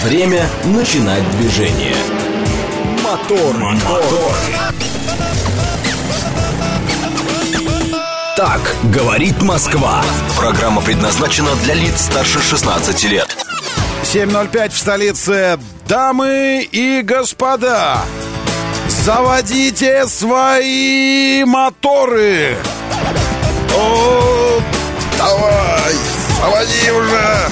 Время начинать движение. Мотор. Так говорит Москва. Программа предназначена для лиц старше 16 лет. 7:05 в столице. Дамы и господа, заводите свои моторы. О, давай, заводи уже.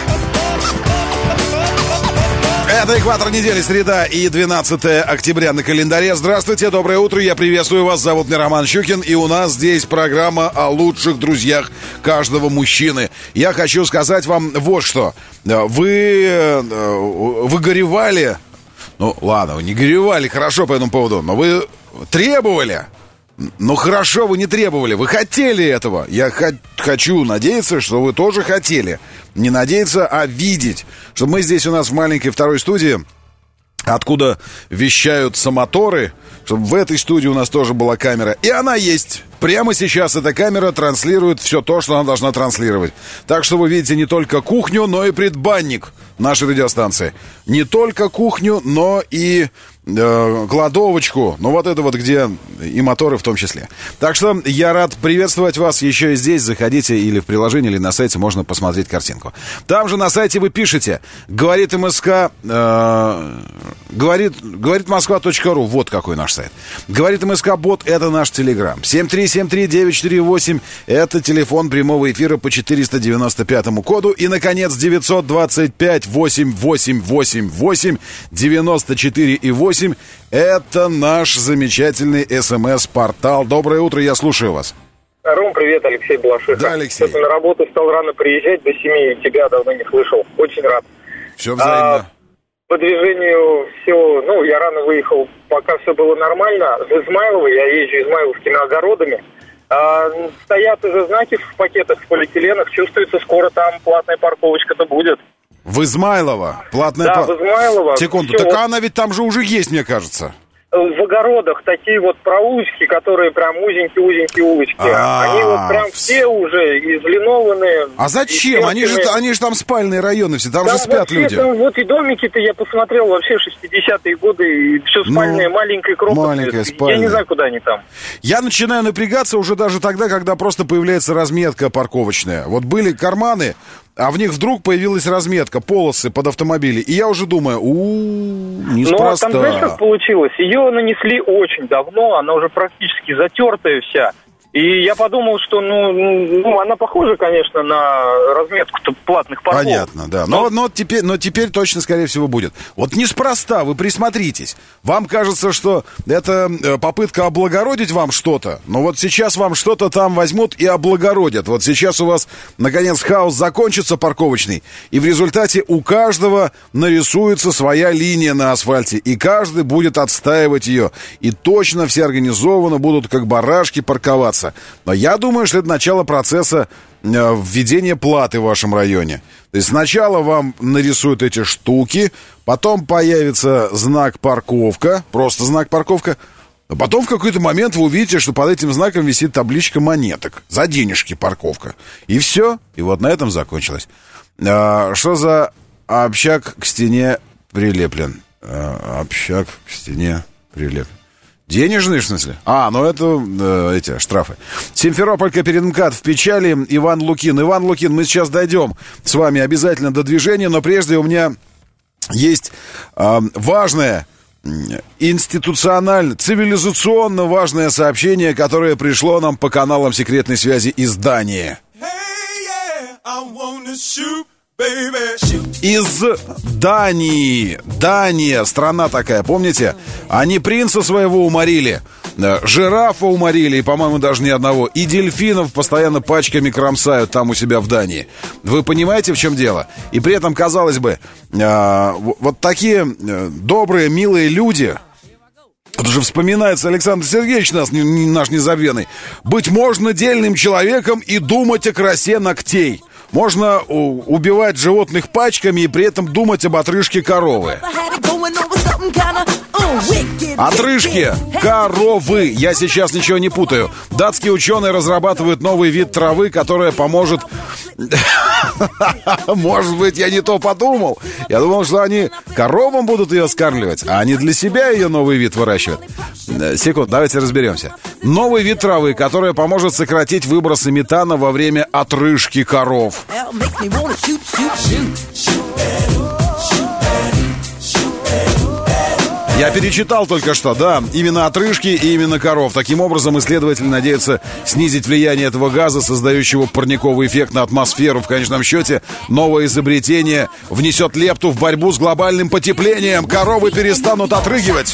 Это «Экватор недели», среда и 12 октября на календаре. Здравствуйте, доброе утро, я приветствую вас, зовут меня Роман Щукин, и у нас здесь программа о лучших друзьях каждого мужчины. Я хочу сказать вам вот что. Вы горевали, ну ладно, вы не горевали, хорошо по этому поводу, но вы требовали. Ну хорошо, вы не требовали, вы хотели этого. Я хочу надеяться, что вы тоже хотели. Не надеяться, а видеть. Что мы здесь у нас в маленькой второй студии, откуда вещаются моторы, чтобы в этой студии у нас тоже была камера. И она есть. Прямо сейчас эта камера транслирует все то, что она должна транслировать. Так что вы видите не только кухню, но и предбанник нашей радиостанции. Не только кухню, но и кладовочку. Ну вот это вот где и моторы в том числе. Так что я рад приветствовать вас еще и здесь. Заходите или в приложение, или на сайте можно посмотреть картинку. Там же на сайте вы пишете говорит МСК, говорит Москва.ру. Вот какой наш сайт. Говорит МСК Бот, это наш телеграм. 7373948 это телефон прямого эфира по 495 коду. И, наконец, 925-8888-94,8 это наш замечательный СМС-портал. Доброе утро, я слушаю вас. Ром, привет, Алексей Балашиха. Да, Алексей. На работу стал рано приезжать, до 7, тебя давно не слышал. Очень рад. Все взаимно. По движению все, я рано выехал, пока все было нормально. В Измайлово, я езжу измайловскими огородами. Стоят уже знаки в пакетах, в полиэтиленах. Чувствуется, скоро там платная парковочка-то будет. В Измайлово? Платная в Измайлово. Секунду, так она ведь там же уже есть, мне кажется. В огородах такие вот проулочки, которые прям узенькие улочки. Они вот прям все уже излинованные. А зачем? Они же там спальные районы все, там же спят люди. Там вот и домики-то я посмотрел вообще 60-е годы, и все спальное, маленькое, крохотное. Маленькое, спальное. Я не знаю, куда они там. Я начинаю напрягаться уже даже тогда, когда просто появляется разметка парковочная. Вот были карманы, а в них вдруг появилась разметка, полосы под автомобили. И я уже думаю, неспроста. Но там, знаешь, как получилось? Ее нанесли очень давно, она уже практически затертая вся. И я подумал, что, она похожа, конечно, на разметку платных парков. Понятно, да. Но теперь точно, скорее всего, будет. Вот неспроста, вы присмотритесь. Вам кажется, что это попытка облагородить вам что-то, но вот сейчас вам что-то там возьмут и облагородят. Вот сейчас у вас, наконец, хаос закончится парковочный, и в результате у каждого нарисуется своя линия на асфальте, и каждый будет отстаивать ее. И точно все организованно будут, как барашки, парковаться. Но я думаю, что это начало процесса введения платы в вашем районе. То есть сначала вам нарисуют эти штуки, потом появится знак «парковка», просто знак «парковка», а потом в какой-то момент вы увидите, что под этим знаком висит табличка монеток. За денежки парковка. И все. И вот на этом закончилось. Что за общак к стене прилеплен? Общак к стене прилеплен. Денежные, в смысле? Это эти штрафы. Симферополь, Каперинкат в печали. Иван Лукин, мы сейчас дойдем с вами обязательно до движения, но прежде у меня есть важное, цивилизационно важное сообщение, которое пришло нам по каналам секретной связи из Дании. Из Дании. Дания, страна такая, помните? Они принца своего уморили, жирафа уморили, и, по-моему, даже ни одного. И дельфинов постоянно пачками кромсают там у себя в Дании. Вы понимаете, в чем дело? И при этом, казалось бы, вот такие добрые, милые люди... Это же вспоминается Александр Сергеевич наш незабвенный. Быть можно дельным человеком и думать о красе ногтей. Можно убивать животных пачками и при этом думать об отрыжке коровы. Отрыжки коровы. Я сейчас ничего не путаю. Датские ученые разрабатывают новый вид травы, которая поможет Может быть, я не то подумал. Я думал, что они коровам будут ее скармливать, а они для себя ее новый вид выращивают. Секунду, давайте разберемся. Новый вид травы, которая поможет сократить выбросы метана во время отрыжки коров. Я перечитал только что, да, именно отрыжки и именно коров. Таким образом, исследователи надеются снизить влияние этого газа, создающего парниковый эффект на атмосферу. В конечном счете, новое изобретение внесет лепту в борьбу с глобальным потеплением. Коровы перестанут отрыгивать.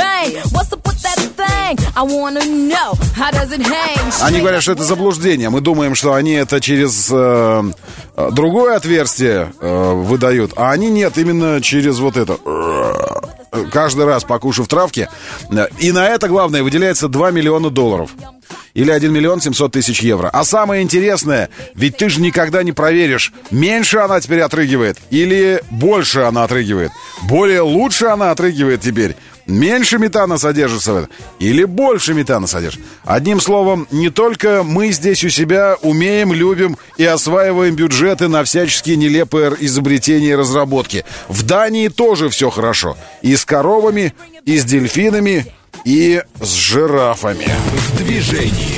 Они говорят, что это заблуждение. Мы думаем, что они это через другое отверстие выдают, а они нет, именно через вот это. Каждый раз, покушав травки. И на это, главное, выделяется $2 миллиона. Или 1 миллион 700 тысяч евро. А самое интересное, ведь ты же никогда не проверишь, меньше она теперь отрыгивает или больше она отрыгивает. Более лучше она отрыгивает теперь. Меньше метана содержится в этом или больше метана содержит. Одним словом, не только мы здесь у себя умеем, любим и осваиваем бюджеты на всяческие нелепые изобретения и разработки. В Дании тоже все хорошо. И с коровами, и с дельфинами, и с жирафами. В движении.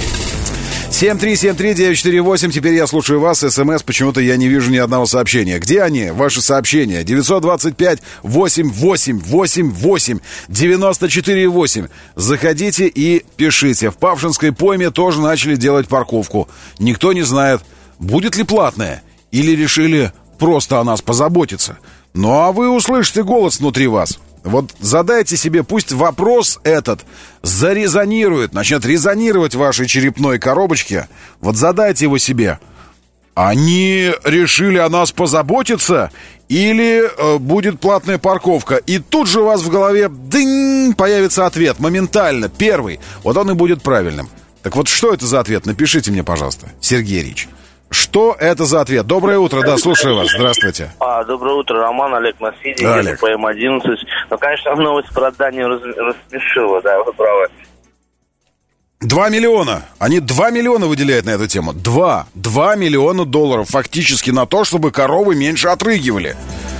7373948. Теперь я слушаю вас. СМС. Почему-то я не вижу ни одного сообщения. Где они? Ваши сообщения. 925-8888-94-8. Заходите и пишите. В Павшинской пойме тоже начали делать парковку. Никто не знает, будет ли платная или решили просто о нас позаботиться. Ну а вы услышите голос внутри вас. Вот задайте себе, пусть вопрос этот зарезонирует, начнет резонировать в вашей черепной коробочке. Вот задайте его себе. Они решили о нас позаботиться или будет платная парковка? И тут же у вас в голове дынь, появится ответ моментально, первый. Вот он и будет правильным. Так вот, что это за ответ? Напишите мне, пожалуйста, Сергей Ильич. Что это за ответ? Доброе утро, да, слушаю вас, здравствуйте. Доброе утро, Роман, Олег на связи, да, Олег. По М11. Ну, конечно, новость про Данию рассмешила, да, вы правы. 2 миллиона. Они 2 миллиона выделяют на эту тему. 2 миллиона долларов фактически на то, чтобы коровы меньше отрыгивали.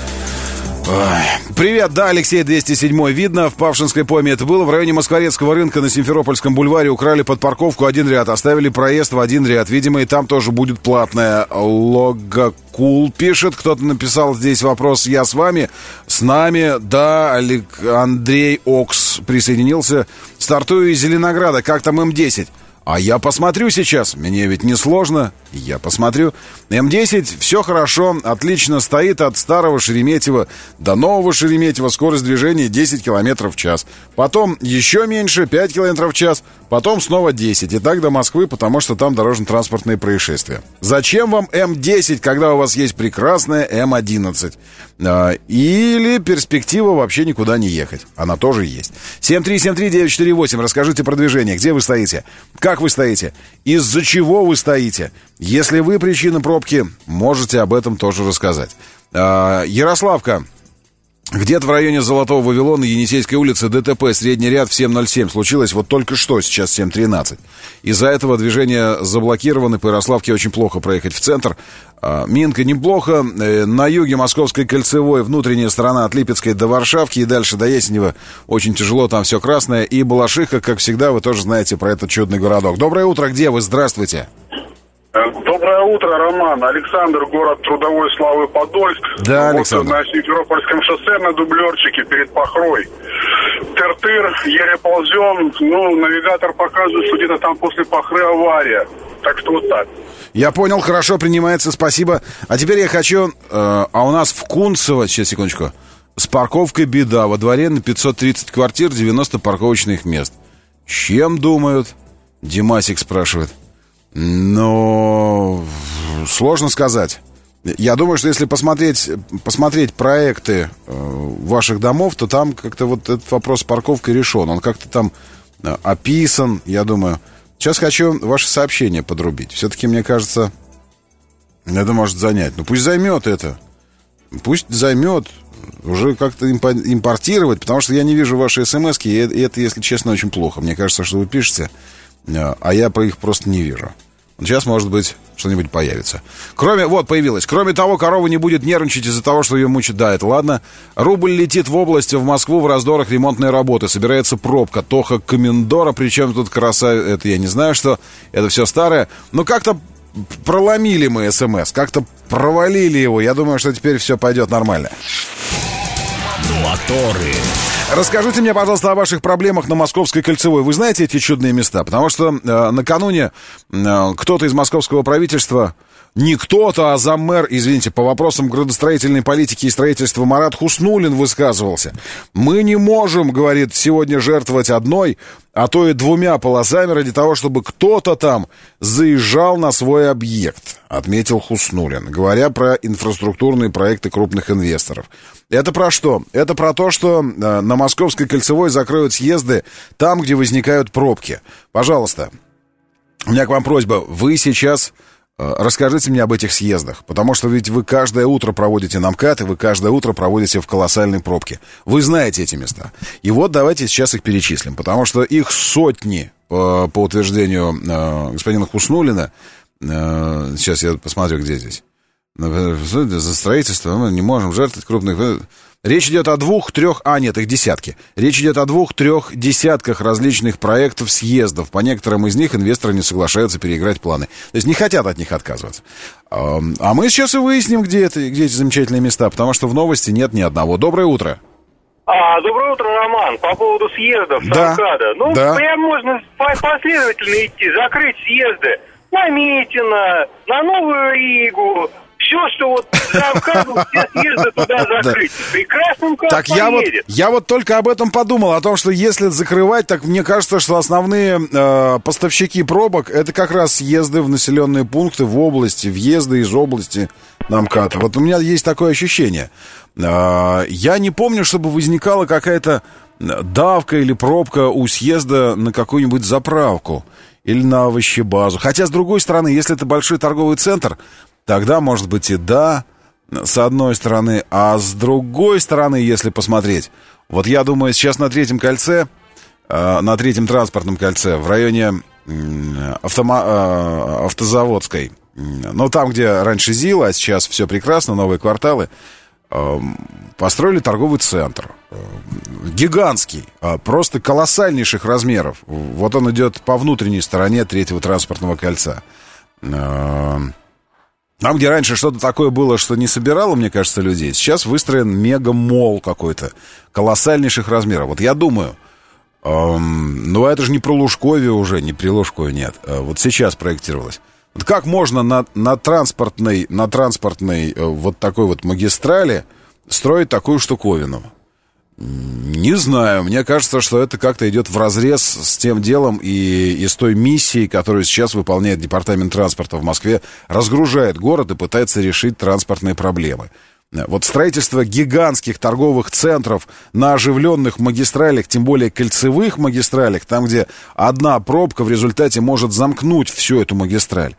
Привет, да, Алексей 207. Видно, в Павшинской пойме это было. В районе Москворецкого рынка на Симферопольском бульваре украли под парковку один ряд, оставили проезд в один ряд. Видимо, и там тоже будет платная. Логокул пишет. Кто-то написал здесь вопрос: я с вами? С нами, да. Андрей Окс присоединился. Стартую из Зеленограда. Как там М10? А я посмотрю сейчас. Мне ведь не сложно. Я посмотрю. М10, все хорошо, отлично стоит от старого Шереметьево до нового Шереметьево. Скорость движения 10 км в час. Потом еще меньше, 5 км в час. Потом снова 10. И так до Москвы, потому что там дорожно-транспортные происшествия. Зачем вам М10, когда у вас есть прекрасная М11? Или перспектива вообще никуда не ехать. Она тоже есть. 7373948. Расскажите про движение. Где вы стоите? Как вы стоите? Из-за чего вы стоите? Если вы причина пробки, можете об этом тоже рассказать. Ярославка. Где-то в районе Золотого Вавилона, Енисейской улицы, ДТП, средний ряд в 7.07. Случилось вот только что, сейчас 7.13. Из-за этого движение заблокировано. По Ярославке очень плохо проехать в центр. Минка неплохо. На юге Московской кольцевой, внутренняя сторона от Липецкой до Варшавки и дальше до Ясенева очень тяжело, там все красное. И Балашиха, как всегда, вы тоже знаете про этот чудный городок. Доброе утро, где вы? Здравствуйте. Доброе утро, Роман. Александр, город трудовой славы Подольск. Да, Александр. Вот на Симферопольском шоссе на дублерчике перед Пахрой. Тыр-тыр, еле ползем. Навигатор показывает, что где-то там после Пахры авария. Так что вот так. Я понял, хорошо, принимается, спасибо. А теперь я хочу... а у нас в Кунцево, сейчас, секундочку, с парковкой беда. Во дворе на 530 квартир 90 парковочных мест. Чем думают? Димасик спрашивает. Но сложно сказать. Я думаю, что если посмотреть проекты ваших домов, то там как-то вот этот вопрос с парковкой решен. Он как-то там описан, я думаю. Сейчас хочу ваше сообщение подрубить. Все-таки, мне кажется, это может занять. Ну, пусть займет это. Пусть займет. Уже как-то импортировать, потому что я не вижу ваши смс-ки, и это, если честно, очень плохо. Мне кажется, что вы пишете, а я их просто не вижу. Вот сейчас, может быть, что-нибудь появится. Появилось. Кроме того, корова не будет нервничать из-за того, что ее мучат. Да, это ладно. Рубль летит в область, в Москву в раздорах ремонтной работы. Собирается пробка. Тоха Комендора, причем тут красавица, это я не знаю, что. Это все старое. Но как-то проломили мы СМС, как-то провалили его. Я думаю, что теперь все пойдет нормально. Моторы. Расскажите мне, пожалуйста, о ваших проблемах на Московской кольцевой. Вы знаете эти чудные места? Потому что накануне кто-то из московского правительства, не кто-то, а заммэр, извините, по вопросам градостроительной политики и строительства Марат Хуснуллин высказывался. Мы не можем, говорит, сегодня жертвовать одной, а то и двумя полосами ради того, чтобы кто-то там заезжал на свой объект, отметил Хуснуллин, говоря про инфраструктурные проекты крупных инвесторов. Это про что? Это про то, что на Московской кольцевой закроют съезды там, где возникают пробки. Пожалуйста, у меня к вам просьба. Вы сейчас расскажите мне об этих съездах, потому что ведь вы каждое утро проводите на МКАД, и вы каждое утро проводите в колоссальной пробке. Вы знаете эти места. И вот давайте сейчас их перечислим, потому что их сотни, по утверждению господина Хуснуллина. Сейчас я посмотрю, где здесь. За строительство мы не можем жертвовать крупных... Речь идет о 2-3... нет, их десятки. Речь идет о 2-3 десятках различных проектов, съездов. По некоторым из них инвесторы не соглашаются переиграть планы. То есть не хотят от них отказываться. А мы сейчас и выясним, где эти замечательные места, потому что в новости нет ни одного. Доброе утро. Доброе утро, Роман. По поводу съездов с МКАДа. Прям можно последовательно идти, закрыть съезды на Митино, на Новую Ригу. Все, что вот за МКАДом, все съезды туда закрыть. Прекрасно МКАД так поедет. я вот только об этом подумал, о том, что если закрывать, так мне кажется, что основные поставщики пробок, это как раз съезды в населенные пункты, в области, въезды из области на МКАД. Вот у меня есть такое ощущение. Я не помню, чтобы возникала какая-то давка или пробка у съезда на какую-нибудь заправку или на овощебазу. Хотя, с другой стороны, если это большой торговый центр, тогда, может быть, и да, с одной стороны. А с другой стороны, если посмотреть, вот я думаю, сейчас на третьем кольце, на третьем транспортном кольце, в районе Автозаводской, ну, там, где раньше ЗИЛ, а сейчас все прекрасно, новые кварталы, построили торговый центр. Гигантский, просто колоссальнейших размеров. Вот он идет по внутренней стороне третьего транспортного кольца. Там, где раньше что-то такое было, что не собирало, мне кажется, людей, сейчас выстроен мега-молл какой-то колоссальнейших размеров. Вот я думаю, это же не про Лужкове уже, не при Лужкове, нет. Вот сейчас проектировалось. Вот как можно на транспортной вот такой вот магистрали строить такую штуковину? Не знаю, мне кажется, что это как-то идет вразрез с тем делом и с той миссией, которую сейчас выполняет Департамент транспорта в Москве, разгружает город и пытается решить транспортные проблемы. Вот строительство гигантских торговых центров на оживленных магистралях, тем более кольцевых магистралях, там, где одна пробка в результате может замкнуть всю эту магистраль,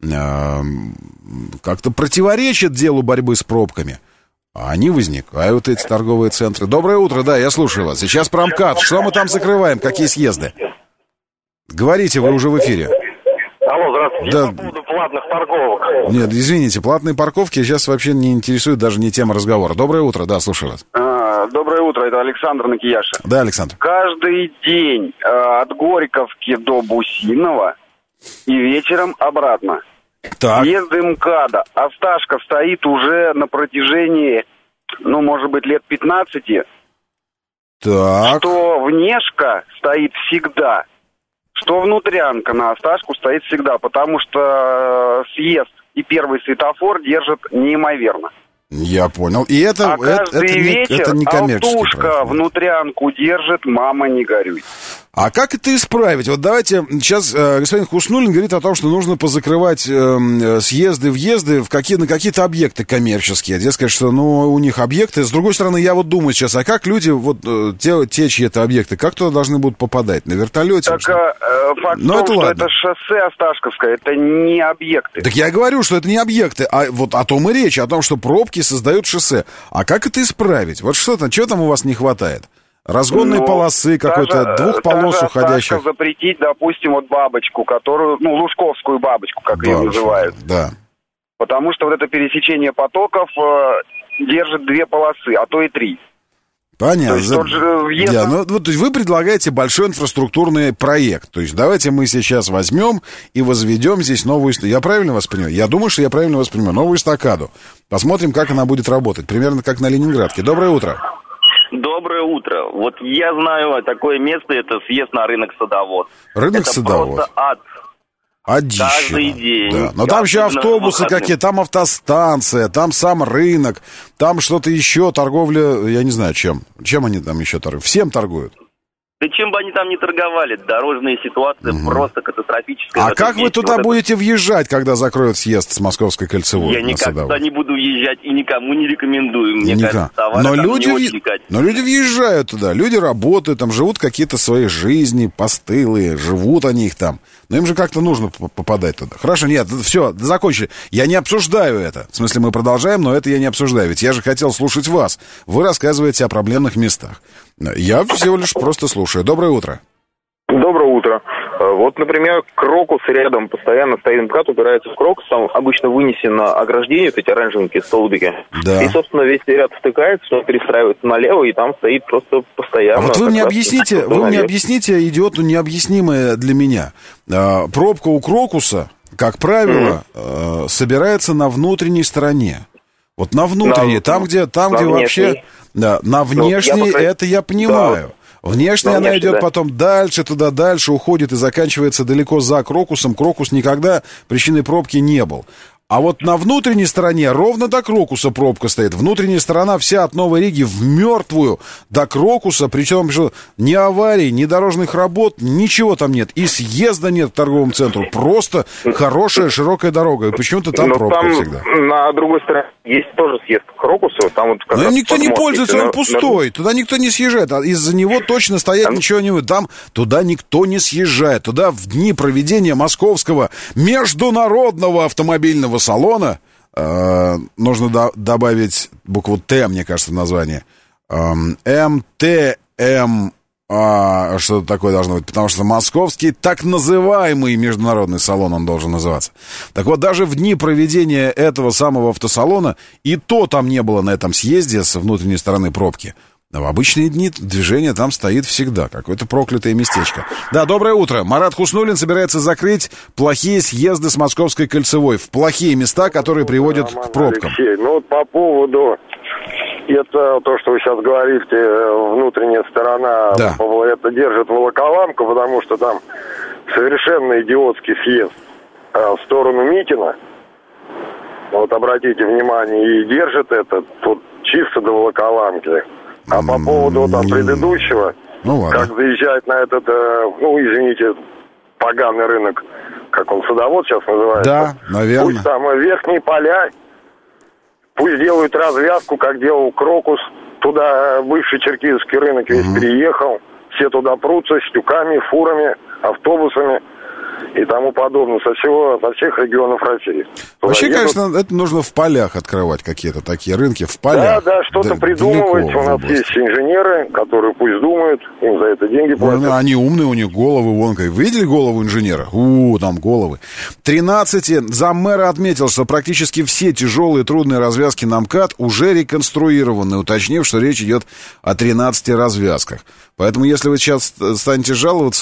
как-то противоречит делу борьбы с пробками. А они возникают, эти торговые центры. Доброе утро, да, я слушаю вас. Сейчас про МКАД. Что мы там закрываем? Какие съезды? Говорите, вы уже в эфире. Алло, здравствуйте. Да. По поводу платных парковок. Нет, извините, платные парковки сейчас вообще не интересуют, даже не тема разговора. Доброе утро, да, слушаю вас. Доброе утро, это Александр на Кияше. Да, Александр. Каждый день от Горьковки до Бусинова и вечером обратно. Так. Съезды МКАДа. Осташков стоит уже на протяжении, может быть, лет 15. Так. Что Внешка стоит всегда, что Внутрянка на Осташку стоит всегда, потому что съезд и первый светофор держат неимоверно. Я понял. И это, каждый вечер это не коммерческий Алтушка проект. Внутрянку держит, мама, не горюй. А как это исправить? Вот давайте, сейчас господин Хуснуллин говорит о том, что нужно позакрывать съезды, въезды на какие-то объекты коммерческие. Дескать, что у них объекты. С другой стороны, я вот думаю сейчас, а как люди, те чьи-то объекты, как туда должны будут попадать? На вертолете? Так факт в том, что это шоссе Осташковское, это не объекты. Так я говорю, что это не объекты, а вот о том и речь, о том, что пробки создают шоссе. А как это исправить? Вот чего там у вас не хватает? разгонной полосы какой-то, двухполос уходящих. Запретить, допустим, вот бабочку, которую, лужковскую бабочку, как ее называют. Да. Потому что вот это пересечение потоков держит 2 полосы, а то и 3. Понятно. То есть вы предлагаете большой инфраструктурный проект. То есть давайте мы сейчас возьмем и возведем здесь новую... Я правильно вас понимаю? Я думаю, что я правильно вас понимаю. Новую эстакаду. Посмотрим, как она будет работать. Примерно как на Ленинградке. Доброе утро. Доброе утро. Вот я знаю такое место, это съезд на рынок Садовод. Рынок это Садовод. Просто ад. Каждый день. Да. Но там еще автобусы какие, там автостанция, там сам рынок, там что-то еще, торговля, я не знаю чем. Чем они там еще торгуют? Всем торгуют. Да чем бы они там ни торговали, дорожная ситуация просто катастрофическая. А как вы туда будете въезжать, когда закроют съезд с Московской кольцевой? Я никогда не буду въезжать и никому не рекомендую. Мне кажется, товары но там люди, не очень качественные. Но люди въезжают туда, люди работают, там живут какие-то свои жизни, постылые, живут они их там. Но им же как-то нужно попадать туда. Хорошо, нет, все, закончили. Я не обсуждаю это. В смысле, мы продолжаем, но это я не обсуждаю. Ведь я же хотел слушать вас. Вы рассказываете о проблемных местах. Я всего лишь просто слушаю. Доброе утро. Доброе утро. Вот, например, крокус рядом, постоянно стоит МКАД, упирается в крокус, там обычно вынесено ограждение, вот эти оранжевенькие столбики. Да. И, собственно, весь ряд втыкается, что перестраивается налево, и там стоит просто постоянно. А вот вы мне объясните, идиоту необъяснимое для меня. Пробка у крокуса, как правило, собирается на внутренней стороне. Вот на внутренней, там, где вообще... Да, на внешней это я понимаю. Да. Внешне она идет потом дальше, туда дальше, уходит и заканчивается далеко за крокусом. Крокус никогда причиной пробки не был. А вот на внутренней стороне ровно до крокуса пробка стоит. Внутренняя сторона вся от Новой Риги в мертвую до крокуса. Причем что ни аварий, ни дорожных работ, ничего там нет. И съезда нет к торговому центру. Просто хорошая широкая дорога. И почему-то там пробка там всегда. На другой стороне есть тоже съезд к крокусу. Там вот но никто не пользуется, он пустой. Туда никто не съезжает. А из-за него точно стоять ничего не будет. Там туда никто не съезжает. Туда в дни проведения Московского международного автомобильного салона нужно добавить букву Т, мне кажется, в название. МТМ, что-то такое должно быть, потому что московский так называемый международный салон он должен называться. Так вот, даже в дни проведения этого самого автосалона и то там не было на этом съезде с внутренней стороны пробки. В обычные дни движение там стоит всегда. Какое-то проклятое местечко. Да, доброе утро. Марат Хуснуллин собирается закрыть плохие съезды с Московской кольцевой. В плохие места, которые приводят к пробкам. Алексей, вот по поводу... Это то, что вы сейчас говорите, внутренняя сторона, да. Это держит Волоколамку, потому что там совершенно идиотский съезд в сторону Митина. Вот обратите внимание, и держит это тут чисто до Волоколамки. А по поводу там предыдущего, как заезжать на этот, извините, поганый рынок, как он, Садовод сейчас называется. Да, наверное. Пусть там верхние поля, пусть делают развязку, как делал Крокус. Туда бывший черкизовский рынок весь переехал. Все туда прутся с тюками, фурами, автобусами и тому подобное, со всех регионов России. Вообще, конечно, это нужно в полях открывать какие-то такие рынки, в полях. Да, что-то придумывать. У нас есть инженеры, которые пусть думают, им за это деньги платят. Они умные, у них головы вон как. Вы видели голову инженера? Там головы. 13. Заммэра отметил, что практически все тяжелые трудные развязки на МКАД уже реконструированы, уточнив, что речь идет о 13 развязках. Поэтому, если вы сейчас станете жаловаться,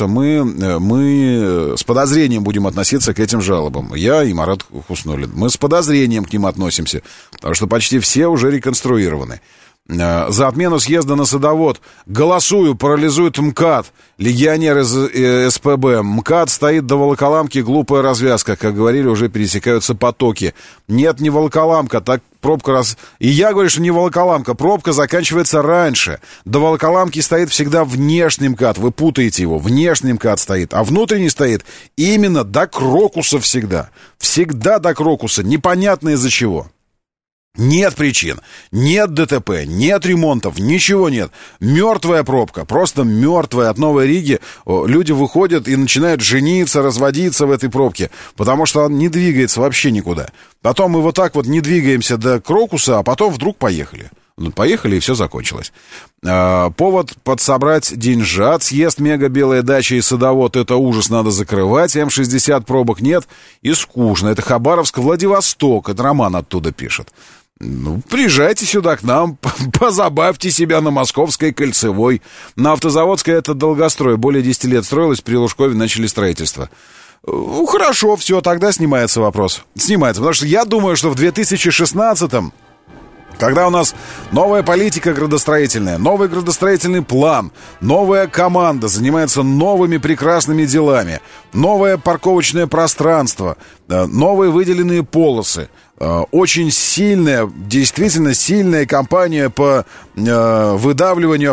мы с подозрением будем относиться к этим жалобам. Я и Марат Хуснуллин. Мы с подозрением к ним относимся, потому что почти все уже реконструированы. За отмену съезда на Садовод. Голосую, парализует МКАД. Легионер из СПБ. МКАД стоит до Волоколамки, глупая развязка. Как говорили, уже пересекаются потоки. Нет, не Волоколамка, так пробка И я говорю, что не Волоколамка, пробка заканчивается раньше. До Волоколамки стоит всегда внешний МКАД. Вы путаете его. Внешний МКАД стоит, а внутренний стоит именно до Крокуса всегда. Всегда до Крокуса. Непонятно из-за чего. Нет причин, нет ДТП, нет ремонтов, ничего нет. Мертвая пробка, просто мертвая. От Новой Риги люди выходят и начинают жениться, разводиться в этой пробке, потому что он не двигается вообще никуда. Потом мы вот так вот не двигаемся до Крокуса, а потом вдруг поехали. Поехали, и все закончилось. Повод подсобрать деньжат. Съезд мега белая дача и садовод. Это ужас, надо закрывать. М-60 пробок нет и скучно. Это Хабаровск, Владивосток. Это Роман оттуда пишет. Ну, приезжайте сюда к нам, позабавьте себя на Московской кольцевой. На Автозаводской это долгострой. Более 10 лет строилось, при Лужкове начали строительство. Ну, хорошо, все, тогда снимается вопрос. Снимается, потому что я думаю, что в 2016-м, когда у нас новая политика градостроительная, новый градостроительный план, новая команда занимается новыми прекрасными делами, новое парковочное пространство, новые выделенные полосы, очень сильная, действительно сильная компания по выдавливанию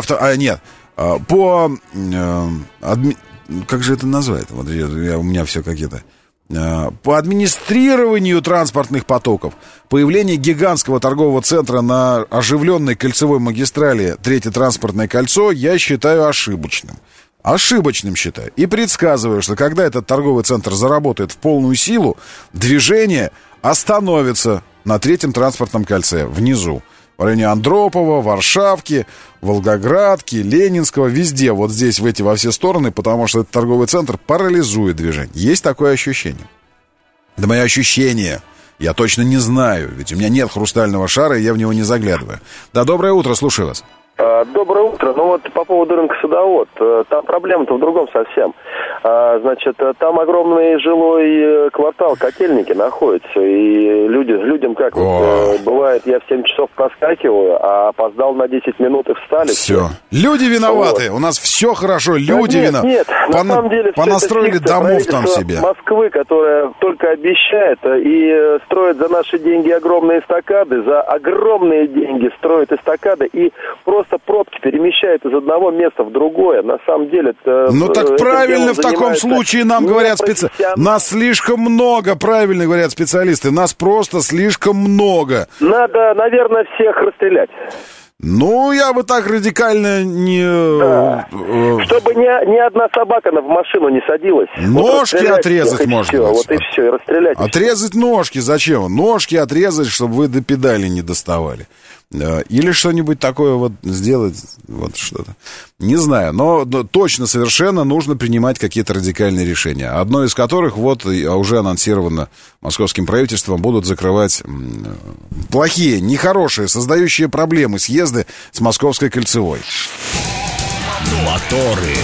как же это назвать? Вот у меня все какие-то... По администрированию транспортных потоков. Появление гигантского торгового центра на оживленной кольцевой магистрали Третье транспортное кольцо я считаю ошибочным. Ошибочным считаю. И предсказываю, что когда этот торговый центр заработает в полную силу, движение остановится на Третьем транспортном кольце внизу. В районе Андропова, Варшавки, Волгоградки, Ленинского, везде, вот здесь, во все стороны, потому что этот торговый центр парализует движение. Есть такое ощущение. Это мое ощущение. Я точно не знаю, ведь у меня нет хрустального шара, и я в него не заглядываю. Да, доброе утро, слушаю вас. Доброе утро. Ну вот по поводу рынка Садовод. Там проблема-то в другом совсем. Значит, там огромный жилой квартал, Котельники находится. И людям как вот, бывает, я в 7 часов проскакиваю, а опоздал на 10 минут и встали. Все. Люди виноваты. Вот. У нас все хорошо. Люди виноваты. Нет, на самом деле понастроили домов там себе. Москвы, которая только обещает и строит за наши деньги огромные эстакады, за огромные деньги строит эстакады и просто пробки перемещают из одного места в другое. На самом деле... Ну так правильно в таком случае нам говорят специалисты. Нас слишком много, правильно говорят специалисты. Нас просто слишком много. Надо, наверное, всех расстрелять. Ну, я бы так радикально не... Да. Чтобы ни одна собака в машину не садилась. Ножки вот отрезать можно. Все, вот и все, и расстрелять. Отрезать ножки зачем? Ножки отрезать, чтобы вы до педали не доставали. Или что-нибудь такое вот сделать, вот что-то. Не знаю, но точно совершенно нужно принимать какие-то радикальные решения. Одно из которых вот уже анонсировано московским правительством, будут закрывать плохие, нехорошие, создающие проблемы съезды с Московской кольцевой. Моторы.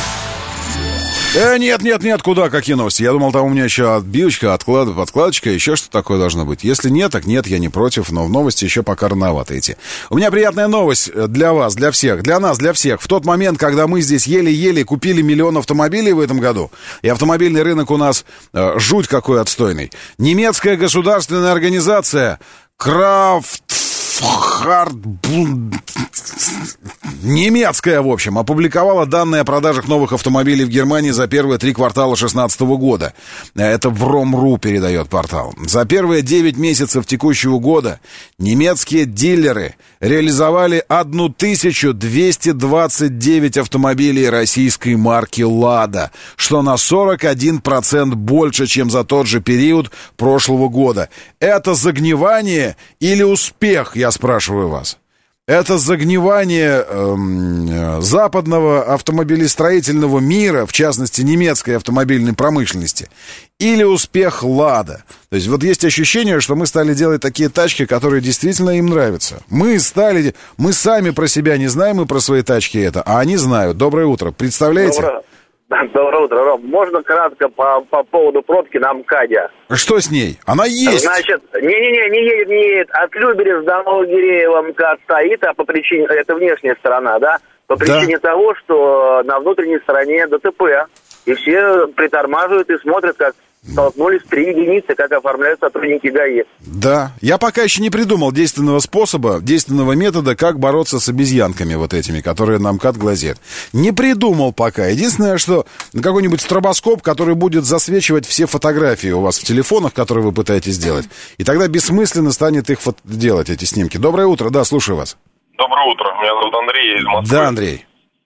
Нет, куда, какие новости? Я думал, там у меня еще отбивочка, подкладочка, еще что такое должно быть. Если нет, так нет, я не против, но в новости еще пока рановато идти. У меня приятная новость для вас, для всех, для нас, для всех. В тот момент, когда мы здесь еле-еле купили 1 миллион автомобилей в этом году, и автомобильный рынок у нас жуть какой отстойный, немецкая государственная организация немецкая, в общем, опубликовала данные о продажах новых автомобилей в Германии за первые 3 квартала 2016 года. Это Вромру передает портал. За первые 9 месяцев текущего года немецкие дилеры реализовали 1229 автомобилей российской марки «Лада», что на 41% больше, чем за тот же период прошлого года. Это загнивание или успех, я спрашиваю вас? Это загнивание западного автомобилестроительного мира, в частности, немецкой автомобильной промышленности, или успех «Лада». То есть вот есть ощущение, что мы стали делать такие тачки, которые действительно им нравятся. Мы сами про себя не знаем и про свои тачки это, а они знают. Доброе утро. Представляете? Доброе утро, Ром. Можно кратко по поводу пробки на МКАДе? Что с ней? Она есть. Значит, не едет. От Люберец до Новогиреева МКАД стоит, а по причине, это внешняя сторона, да? По причине того, что на внутренней стороне ДТП. И все притормаживают и смотрят, как столкнулись 3 единицы, как оформляют сотрудники ГАИ. Да, я пока еще не придумал действенного способа, действенного метода, как бороться с обезьянками вот этими, которые на МКАД глазеют. Не придумал пока. Единственное, что какой-нибудь стробоскоп, который будет засвечивать все фотографии у вас в телефонах, которые вы пытаетесь сделать, и тогда бессмысленно станет их делать, эти снимки. Доброе утро, да, слушаю вас. Доброе утро, меня зовут Андрей, я из Москвы. Да, Андрей.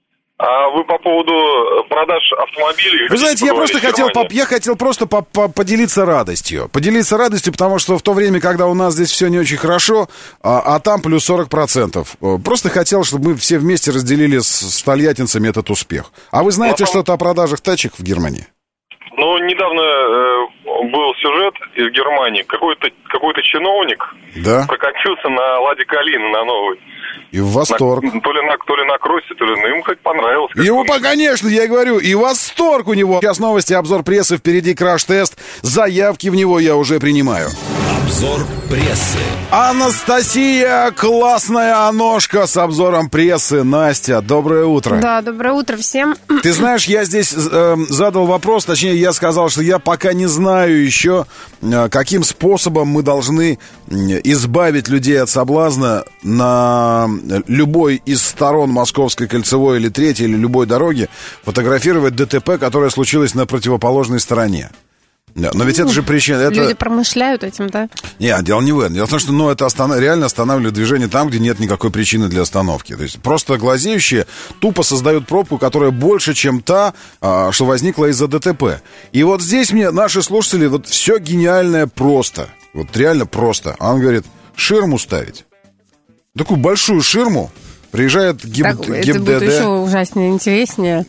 А вы по поводу продаж автомобилей... Вы знаете, я хотел просто поделиться радостью. Поделиться радостью, потому что в то время, когда у нас здесь все не очень хорошо, а там плюс 40%. Просто хотел, чтобы мы все вместе разделили с тольяттинцами этот успех. А вы знаете что-то о продажах тачек в Германии? Ну, недавно был сюжет из Германии. Какой-то чиновник прокатился на Ладе Калина, на новой. И в восторг. То ли на кроссе, то ли ему хоть понравилось. Конечно, я говорю, и восторг у него. Сейчас новости, обзор прессы, впереди краш-тест. Заявки в него я уже принимаю. Обзор прессы. Анастасия, классная ножка с обзором прессы. Настя, доброе утро. Да, доброе утро всем. Ты знаешь, я здесь задал вопрос, точнее, я сказал, что я пока не знаю еще, каким способом мы должны избавить людей от соблазна на любой из сторон Московской кольцевой или третьей, или любой дороги фотографировать ДТП, которое случилось на противоположной стороне. Да, но ведь это же причина... Люди промышляют этим, да? Нет, дело не в этом. Дело в том, что это реально останавливает движение там, где нет никакой причины для остановки. То есть просто глазеющие тупо создают пробку, которая больше, чем та, что возникла из-за ДТП. И вот здесь мне наши слушатели, вот все гениальное просто. Вот реально просто. А он говорит, ширму ставить. Такую большую ширму. Приезжает ГИБДД. Это будет еще ужаснее, интереснее.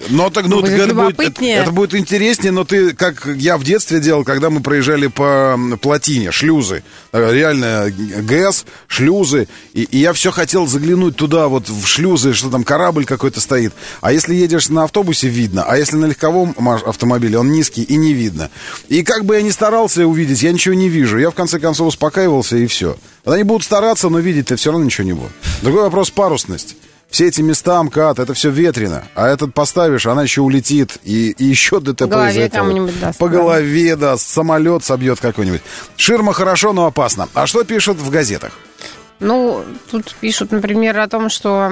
Это будет интереснее, но ты, как я в детстве делал, когда мы проезжали по плотине, шлюзы. Реально ГЭС, шлюзы. И я все хотел заглянуть туда, вот в шлюзы, что там корабль какой-то стоит. А если едешь на автобусе, видно. А если на легковом автомобиле, он низкий и не видно. И как бы я ни старался увидеть, я ничего не вижу. Я в конце концов успокаивался, и все. Они будут стараться, но видеть-то все равно ничего не будет. Другой вопрос — парусность. Все эти места, МКАД, это все ветрено. А этот поставишь, она еще улетит. И еще ДТП из этого. По голове, да, самолет собьет какой-нибудь. Ширма хорошо, но опасно. А что пишут в газетах? Ну, тут пишут, например, о том, что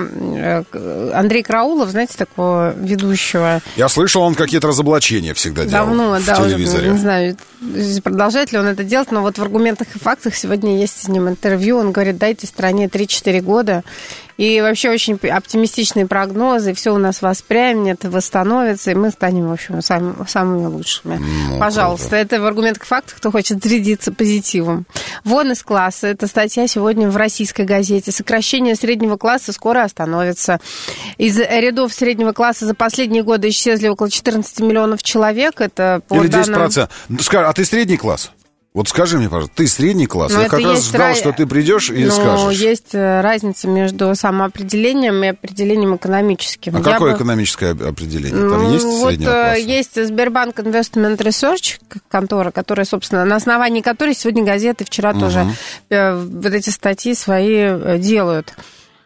Андрей Караулов, знаете, такого ведущего... Я слышал, он какие-то разоблачения всегда делал в телевизоре. Не знаю, продолжает ли он это делать, но вот в «Аргументах и фактах» сегодня есть с ним интервью. Он говорит, дайте стране 3-4 года. И вообще очень оптимистичные прогнозы. Все у нас воспрямнет, восстановится, и мы станем, в общем, самыми лучшими. Пожалуйста, круто. Это в «Аргументах и фактах», кто хочет зарядиться позитивом. «Вон из класса». Это статья сегодня в «Российской газете». Сокращение среднего класса скоро остановится. Из рядов среднего класса за последние годы исчезли около 14 миллионов человек. Это по или 10%. Скажи, а ты средний класс? Вот скажи мне, пожалуйста, ты средний класс? Я как раз ждал, что ты придешь и скажешь. Но есть разница между самоопределением и определением экономическим. А какое экономическое определение? Там есть среднего класса? Есть Сбербанк Investment Research, контора, которая, собственно, на основании которой сегодня газеты, вчера тоже вот эти статьи свои делают.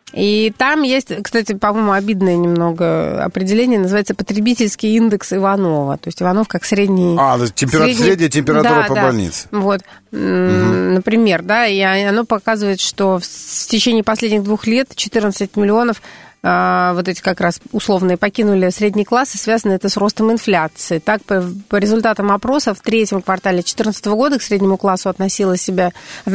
И там есть, кстати, по-моему, обидное немного определение, называется потребительский индекс Иванова. То есть Иванов как средний... средняя температура по больнице. Вот, например, да, и оно показывает, что в течение последних 2 лет 14 миллионов вот эти как раз условные покинули средний класс, и связано это с ростом инфляции. Так, по результатам опроса в 3-м квартале 2014 года к среднему классу относил себя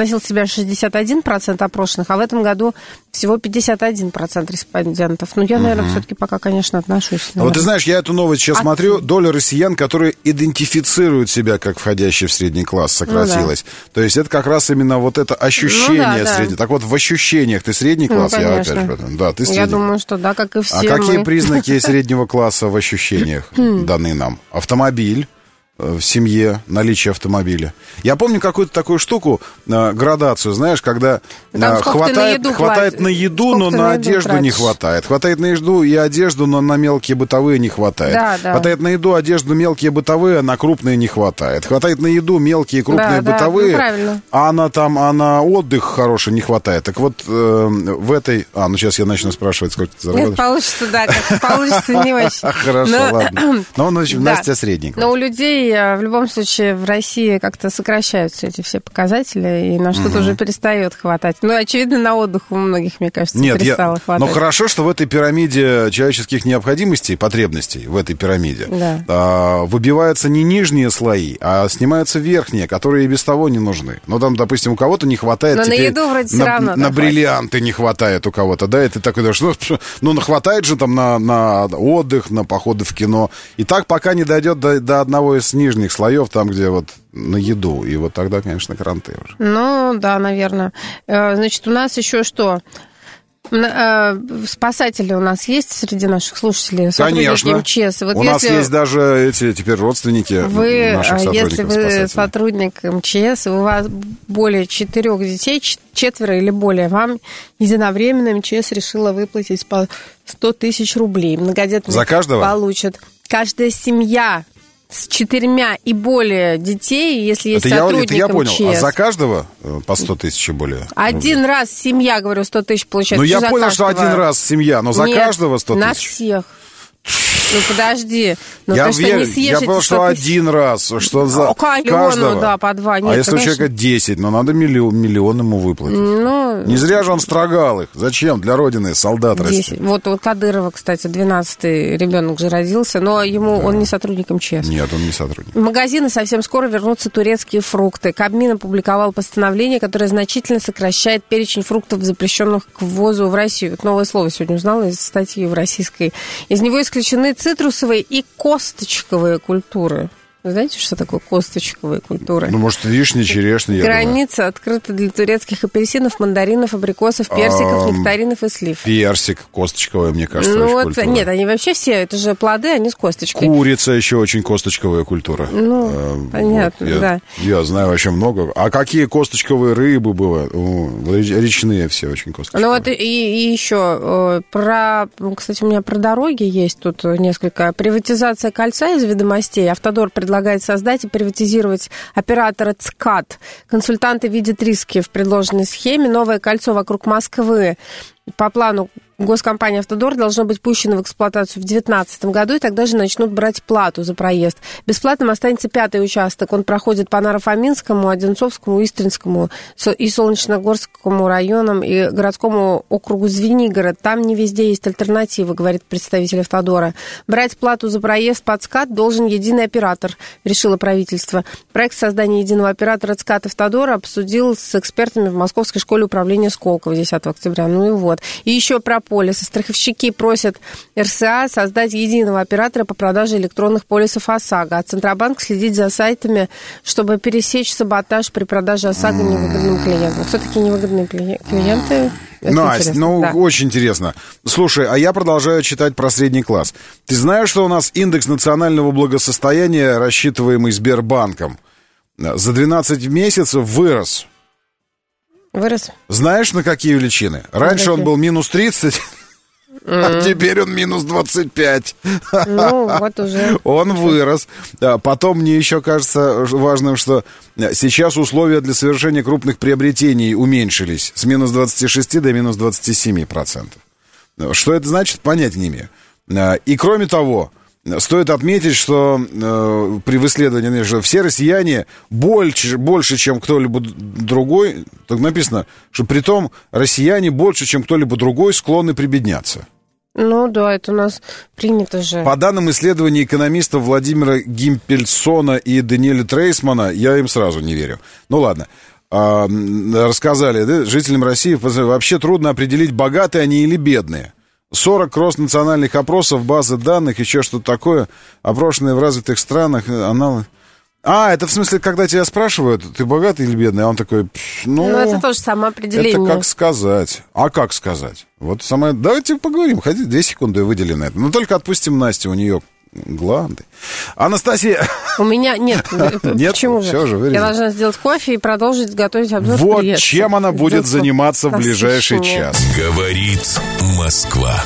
61% опрошенных, а в этом году всего 51% респондентов. Ну, я, наверное, все-таки пока, конечно, отношусь. Вот ты знаешь, я эту новость сейчас смотрю, доля россиян, которые идентифицируют себя как входящие в средний класс, сократилась. То есть это как раз именно вот это ощущение среднего. Так вот, в ощущениях ты средний класс? Я опять же, да, ты средний. Я думаю, что да, как и все. А какие признаки среднего класса в ощущениях даны нам? Автомобиль в семье, наличие автомобиля. Я помню какую-то такую штуку, градацию, знаешь, когда хватает на еду, но на одежду не хватает. Хватает на еду и одежду, но на мелкие бытовые не хватает. Хватает на еду, одежду, мелкие бытовые, а на крупные не хватает. Хватает на еду, мелкие и крупные бытовые, а на отдых хороший не хватает. Так вот, в этой... сейчас я начну спрашивать, сколько ты зарабатываешь. Получится, да, как получится, не очень. Хорошо, ладно. Ну, Настя средненькая. Но у людей людей в любом случае в России как-то сокращаются эти все показатели, и на что-то уже перестает хватать. Ну, очевидно, на отдых у многих, мне кажется, перестало хватать. Но хорошо, что в этой пирамиде человеческих необходимостей, потребностей, в этой пирамиде, выбиваются не нижние слои, а снимаются верхние, которые и без того не нужны. Ну, там, допустим, у кого-то не хватает но теперь... на еду вроде все равно. На бриллианты не хватает у кого-то, да, и ты такой думаешь, ну, хватает же там на отдых, на походы в кино. И так пока не дойдет до одного из нижних слоев, там, где вот на еду. И вот тогда, конечно, кранты уже. Ну, да, наверное. Значит, у нас еще что? Спасатели у нас есть среди наших слушателей? Конечно. МЧС. Вот у нас есть даже эти теперь родственники наших сотрудников. Если вы сотрудник МЧС, и у вас более 4 детей, 4 или более, вам единовременно МЧС решила выплатить по 100 тысяч рублей. Многодетные за каждого? Получат. Каждая семья с 4 и более детей, если есть сотрудник МЧС. Я понял. А за каждого по 100 тысяч и более? Один раз семья, говорю, 100 тысяч получает. Ну, я понял, что один раз семья, но за каждого 100 тысяч? На всех. Ну, подожди. Ну, я то, что не съешь, я понял, что один раз, что за каждого. Да, по 2. Нет, а если у человека 10, ну, надо миллион ему выплатить. Ну, не зря же он строгал их. Зачем? Для Родины солдат растет. Вот у Кадырова, кстати, 12-й ребенок же родился, но он не сотрудник МЧС. Нет, он не сотрудник. В магазины совсем скоро вернутся турецкие фрукты. Кабмин опубликовал постановление, которое значительно сокращает перечень фруктов, запрещенных к ввозу в Россию. Вот новое слово сегодня узнала из статьи в российской. Из него исключены цитрусовые и косточковые культуры. Вы знаете, что такое косточковые культуры? Ну, может, вишни, черешни. Граница открыта для турецких апельсинов, мандаринов, абрикосов, персиков, нектаринов и слив. Персик косточковый, мне кажется, очень культура. Нет, они вообще все, это же плоды, они с косточкой. Курица еще очень косточковая культура. Ну, понятно, вот, да. Я знаю вообще много. А какие косточковые рыбы бывают? Речные все очень косточковые. Ну, вот и еще кстати, у меня про дороги есть тут несколько. Приватизация кольца из «Ведомостей». Автодор предлагает создать и приватизировать оператора ЦКАД. Консультанты видят риски в предложенной схеме. Новое кольцо вокруг Москвы по плану госкомпания «Автодор» должно быть пущено в эксплуатацию в 2019 году, и тогда же начнут брать плату за проезд. Бесплатным останется 5-й участок. Он проходит по Наро-Фоминскому, Одинцовскому, Истринскому и Солнечногорскому районам и городскому округу Звенигород. Там не везде есть альтернативы, говорит представитель «Автодора». Брать плату за проезд под ЦКАД должен единый оператор, решило правительство. Проект создания единого оператора ЦКАД «Автодора» обсудил с экспертами в Московской школе управления Сколково 10 октября. Ну и вот. И еще про полисы. Страховщики просят РСА создать единого оператора по продаже электронных полисов ОСАГО, а Центробанк следить за сайтами, чтобы пересечь саботаж при продаже ОСАГО невыгодным клиентам. Кто такие невыгодные клиенты? Настя, да. Очень интересно. Слушай, а я продолжаю читать про средний класс. Ты знаешь, что у нас индекс национального благосостояния, рассчитываемый Сбербанком, за 12 месяцев вырос? Вырос. Знаешь, на какие величины? Раньше он был минус 30, а теперь он минус 25. Ну, вот уже. Он вырос. Потом мне еще кажется важным, что сейчас условия для совершения крупных приобретений уменьшились с минус 26 до минус 27%. Что это значит, понятия не имею. И кроме того, стоит отметить, что при исследовании, что все россияне больше, чем кто-либо другой, так написано, что притом россияне больше, чем кто-либо другой, склонны прибедняться. Ну да, это у нас принято же. По данным исследований экономистов Владимира Гимпельсона и Даниэля Трейсмана, я им сразу не верю. Ну ладно. Рассказали, да, жителям России вообще трудно определить, богатые они или бедные. 40 кросс-национальных опросов, базы данных, еще что-то такое, опрошенные в развитых странах, аналог. Это в смысле, когда тебя спрашивают, ты богатый или бедный, а он такой, ну это тоже самоопределение. Это как сказать. А как сказать? Вот самое... Давайте поговорим, хотите, 2 секунды выделим на это. Но только отпустим Настю, у нее гланды. Анастасия... У меня нет. Почему же? Все же вырезано. Я должна сделать кофе и продолжить готовить обзор. Вот чем она будет заниматься в ближайший час. Говорит Москва.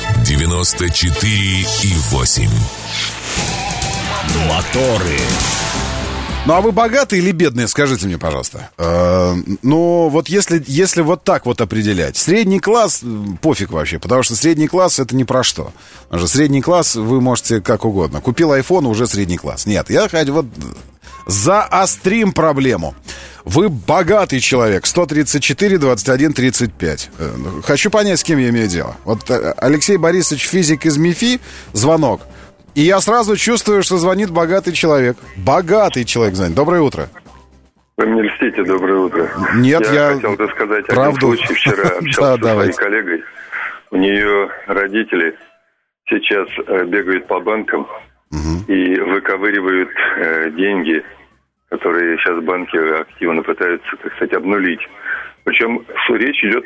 94,8. Моторы. Ну, а вы богатые или бедные, скажите мне, пожалуйста. Ну, вот если вот так вот определять. Средний класс, пофиг вообще, потому что средний класс это не про что. Потому что средний класс вы можете как угодно. Купил iPhone, уже средний класс. Нет, я хочу вот заострим проблему. Вы богатый человек, 134-21-35. Хочу понять, с кем я имею дело. Вот Алексей Борисович, физик из МИФИ, звонок. И я сразу чувствую, что звонит богатый человек. Богатый человек звонит. Доброе утро. Вы мне льстите, доброе утро. Нет, я хотел рассказать правду. один случай. Вчера общался со своей коллегой. У нее родители сейчас бегают по банкам и выковыривают деньги, которые сейчас банки активно пытаются, так сказать, обнулить. Причем речь идет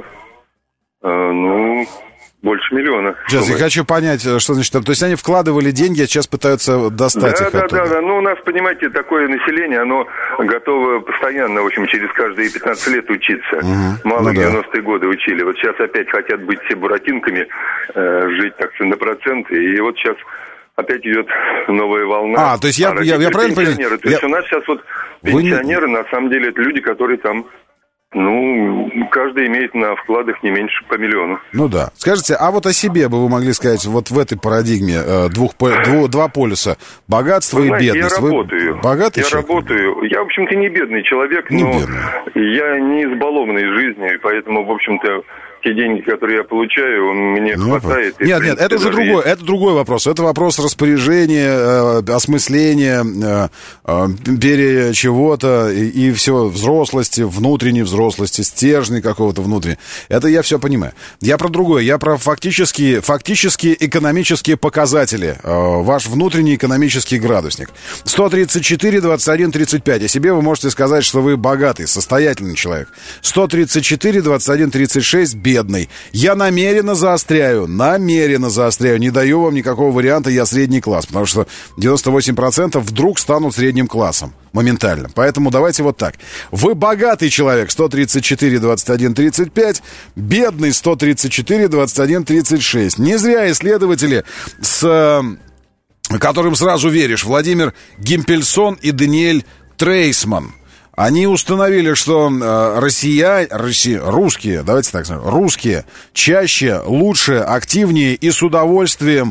о, больше миллиона. Сейчас я хочу понять, что значит. То есть они вкладывали деньги, а сейчас пытаются достать их оттуда. Да. Ну, у нас, понимаете, такое население, оно готово постоянно, в общем, через каждые 15 лет учиться. Мало 90-е годы учили. Вот сейчас опять хотят быть все буратинками, жить, так сказать, на проценты. И вот сейчас опять идет новая волна. То есть я правильно понимаю? То есть у нас сейчас вот пенсионеры, на самом деле, это люди, которые там... каждый имеет на вкладах не меньше по миллиону. Ну да. Скажите, а вот о себе бы вы могли сказать, вот в этой парадигме два полюса, богатство и бедность. Я работаю. Богатый человек? Работаю. Я, в общем-то, не бедный человек, но я не избалованный жизнью, и поэтому, в общем-то, те деньги, которые я получаю, мне хватает. Нет, это уже другой, это другой вопрос. Это вопрос распоряжения, осмысления, чего-то и все, взрослости, внутренней взрослости, стержня какого-то внутреннего. Это я все понимаю. Я про другое. Я про фактические экономические показатели. Ваш внутренний экономический градусник. 134-21-35. О себе вы можете сказать, что вы богатый, состоятельный человек. 134-21-36. Бедный. Я намеренно заостряю, не даю вам никакого варианта, я средний класс, потому что 98% вдруг станут средним классом моментально. Поэтому давайте вот так. Вы богатый человек, 134-21-35, бедный 134-21-36. Не зря исследователи, с которым сразу веришь, Владимир Гимпельсон и Даниэль Трейсман, они установили, что русские, давайте так скажем, русские чаще, лучше, активнее и с удовольствием,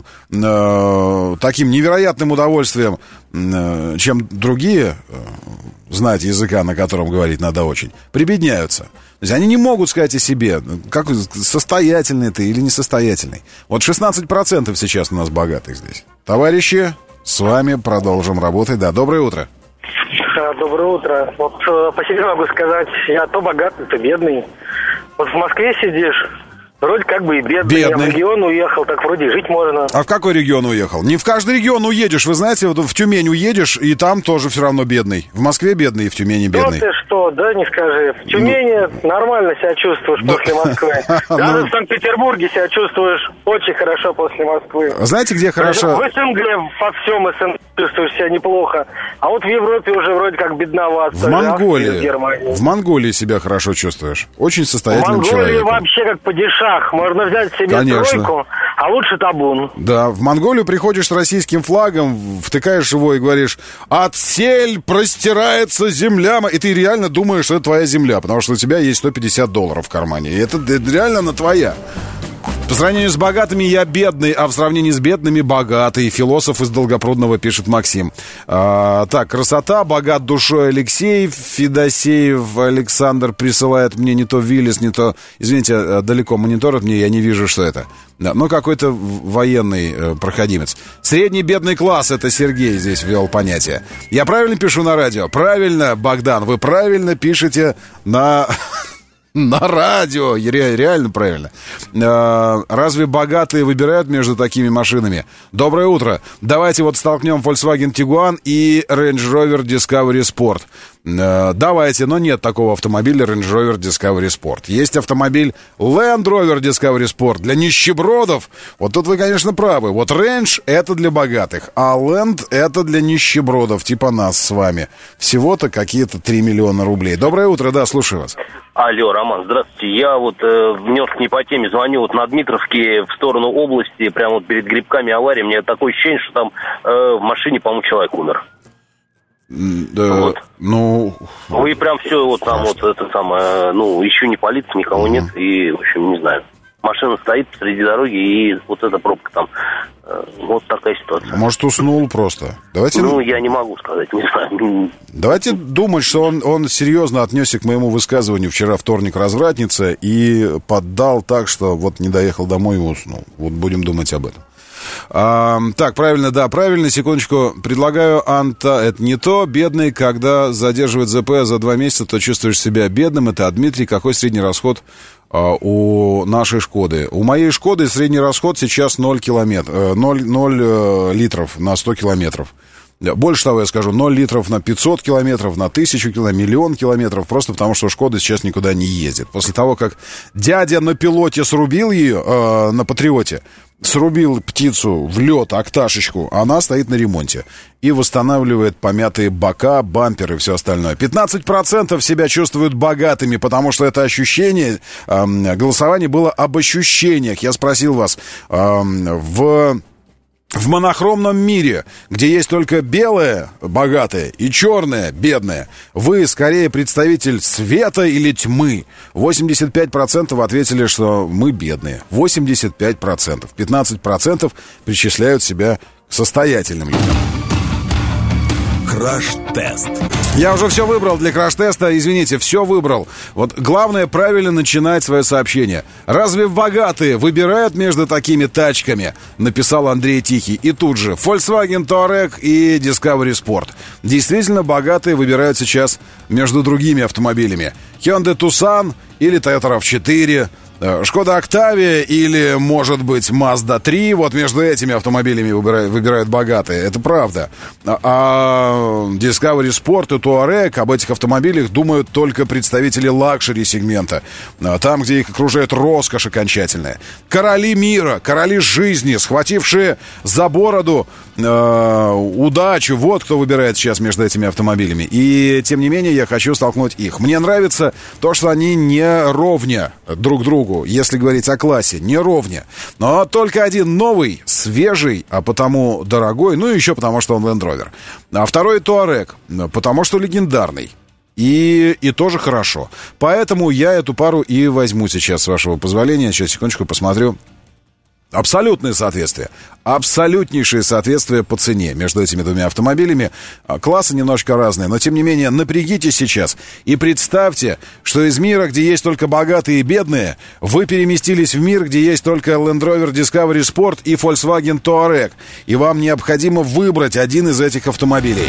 таким невероятным удовольствием, чем другие, знать языка, на котором говорить надо очень, прибедняются. То есть они не могут сказать о себе, как состоятельный ты или несостоятельный. Вот 16% сейчас у нас богатых здесь. Товарищи, с вами продолжим работать. Да, доброе утро. Доброе утро. Вот по себе могу сказать, я то богатый, то бедный. Вот в Москве сидишь, вроде как бы и бедный. Я в регион уехал, так вроде жить можно. А в какой регион уехал? Не в каждый регион уедешь. Вы знаете, вот в Тюмень уедешь, и там тоже все равно бедный. В Москве бедный, и в Тюмени бедный. Ну ты что, да, не скажи. В Тюмени нормально себя чувствуешь после Москвы. Даже в Санкт-Петербурге себя чувствуешь очень хорошо после Москвы. Знаете, где хорошо? В СНГ, во всем СНГ чувствуешь себя неплохо. А вот в Европе уже вроде как бедновато. В Монголии себя хорошо чувствуешь. Очень состоятельным человеком. В Монголии вообще как падишах. Можно взять себе тройку, а лучше табун. Да, в Монголию приходишь с российским флагом, втыкаешь его и говоришь: «Отсель простирается земля». И ты реально думаешь, что это твоя земля, потому что у тебя есть $150 в кармане. И это реально она твоя. По сравнению с богатыми я бедный, а в сравнении с бедными богатый. Философ из Долгопрудного, пишет Максим. Так, красота, богат душой Алексей. Федосеев Александр присылает мне не то Виллис, не то... Извините, далеко мониторят мне, я не вижу, что это. Да, ну, какой-то военный проходимец. Средний бедный класс, это Сергей здесь ввел понятие. Я правильно пишу на радио? Правильно, Богдан, вы правильно пишете на радио, реально правильно. Разве богатые выбирают между такими машинами? Доброе утро. Давайте вот столкнем Volkswagen Tiguan и Range Rover Discovery Sport. Давайте, но нет такого автомобиля Range Rover Discovery Sport. Есть автомобиль Land Rover Discovery Sport для нищебродов. Вот тут вы, конечно, правы. Вот Range — это для богатых, а Land — это для нищебродов, типа нас с вами. Всего-то какие-то 3 миллиона рублей. Доброе утро, да, слушаю вас. Алло, Роман, здравствуйте. Я вот немножко не по теме звоню вот на Дмитровске в сторону области, прямо вот перед Грибками авария. Мне такое ощущение, что там в машине, по-моему, человек умер. Вот. Ну... Вы прям все вот там вот это самое, ну, еще не полиции, никого нет, и, в общем, не знаю. Машина стоит посреди дороги, и вот эта пробка там. Вот такая ситуация. Может, уснул просто? Давайте... Ну, я не могу сказать, не знаю. Давайте думать, что он серьезно отнесся к моему высказыванию вчера, вторник, развратница, и поддал так, что вот не доехал домой и уснул. Вот будем думать об этом. Так, правильно, да, правильно, секундочку. Предлагаю, Анта, это не то. Бедный, когда задерживает ЗП за 2 месяца, то чувствуешь себя бедным. Это Дмитрий. Какой средний расход у нашей Шкоды? У моей Шкоды средний расход сейчас 0 литров на 100 километров. Больше того, я скажу, 0 литров на 500 километров, на 1000 километров, миллион километров, просто потому что Шкода сейчас никуда не ездит. После того, как дядя на пилоте срубил ее, на Патриоте, срубил птицу в лед, окташечку, она стоит на ремонте и восстанавливает помятые бока, бамперы и все остальное. 15% себя чувствуют богатыми, потому что это ощущение, голосование было об ощущениях. Я спросил вас, в монохромном мире, где есть только белое, богатое, и черное, бедное, вы скорее представитель света или тьмы? 85% ответили, что мы бедные. 85%. 15% причисляют себя к состоятельным людям. Краш-тест. Я уже все выбрал для краш-теста, извините, все выбрал. Вот главное правильно начинать свое сообщение. Разве богатые выбирают между такими тачками? Написал Андрей Тихий. И тут же Volkswagen Touareg и Discovery Sport. Действительно, богатые выбирают сейчас между другими автомобилями. Hyundai Tucson или Toyota RAV4, Шкода Октавия или, может быть, Mazda 3. Вот между этими автомобилями выбирают богатые. Это правда. А Discovery Sport и Touareg, об этих автомобилях думают только представители лакшери-сегмента. Там, где их окружает роскошь окончательная. Короли мира, короли жизни, схватившие за бороду удачу. Вот кто выбирает сейчас между этими автомобилями. И, тем не менее, я хочу столкнуть их. Мне нравится то, что они не ровня друг другу. Если говорить о классе, не ровня. Но только один новый, свежий, а потому дорогой, ну и еще потому, что он Land Rover. А второй Touareg, потому что легендарный. И тоже хорошо. Поэтому я эту пару и возьму сейчас, с вашего позволения. Сейчас, секундочку, посмотрю. Абсолютное соответствие. Абсолютнейшее соответствие по цене между этими двумя автомобилями. Классы немножко разные, но тем не менее напрягитесь сейчас и представьте, что из мира, где есть только богатые и бедные, вы переместились в мир, где есть только Land Rover Discovery Sport и Volkswagen Touareg. И вам необходимо выбрать один из этих автомобилей.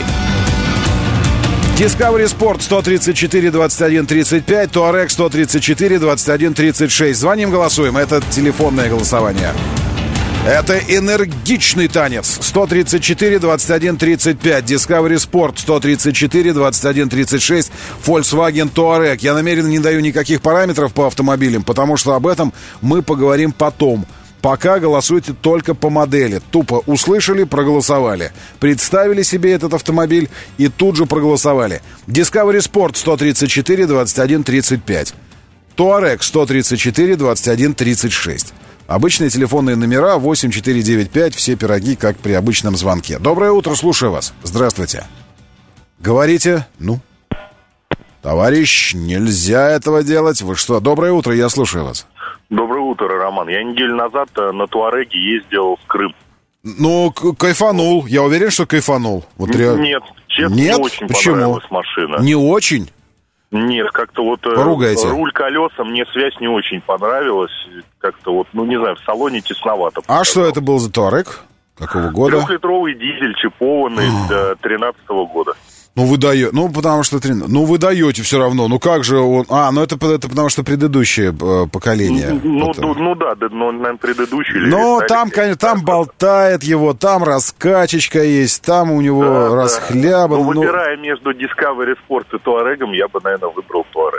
Discovery Sport 134 21 35, Touareg 134 21 36. Звоним, голосуем. Это телефонное голосование. Это энергичный танец. 134 21 35, Discovery Sport 134 21 36, Volkswagen Touareg. Я намеренно не даю никаких параметров по автомобилям, потому что об этом мы поговорим потом. Пока голосуйте только по модели. Тупо услышали, проголосовали. Представили себе этот автомобиль и тут же проголосовали. Discovery Sport 134 21 35. Touareg 134 21 36. Обычные телефонные номера 8495. Все пироги, как при обычном звонке. Доброе утро, слушаю вас. Здравствуйте. Говорите. Ну? Товарищ, нельзя этого делать. Вы что? Доброе утро, я слушаю вас. Доброе утро, Роман. Я неделю назад на Туареге ездил в Крым. Ну, кайфанул. Я уверен, что кайфанул. Вот Нет, честно, не очень понравилась машина. Не очень? Нет, как-то вот поругайте. Руль, колеса, мне связь не очень понравилась. Как-то вот, ну, не знаю, в салоне тесновато. А что это был за Туарег? Какого года? 3-литровый дизель, чипованный, до 13-го года. Ну, вы даете, ну, потому что... Ну, вы даете все равно. Ну, как же он... Ну, это потому что предыдущее поколение. Ну, да, наверное, предыдущее. Но там, конечно, там болтает его, там раскачечка есть, там у него расхлябан. Да. Ну, выбирая между Discovery Sport и Touareg, я бы, наверное, выбрал Touareg.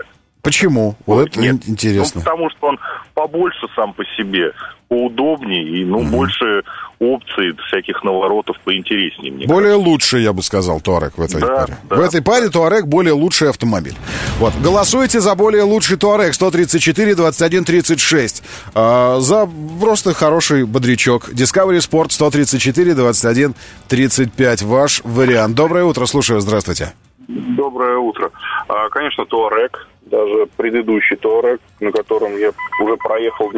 Почему? Вот это нет. интересно. Ну, потому что он побольше сам по себе, поудобнее и, больше опций всяких наворотов поинтереснее. Мне более лучший, я бы сказал, Touareg в этой паре. Да. В этой паре Touareg более лучший автомобиль. Вот. Голосуйте за более лучший Touareg 134 21 36. За просто хороший бодрячок. Discovery Sport 134 21 35. Ваш вариант. Доброе утро, слушаю, здравствуйте. Доброе утро. Конечно, Touareg, даже предыдущий Touareg, на котором я уже проехал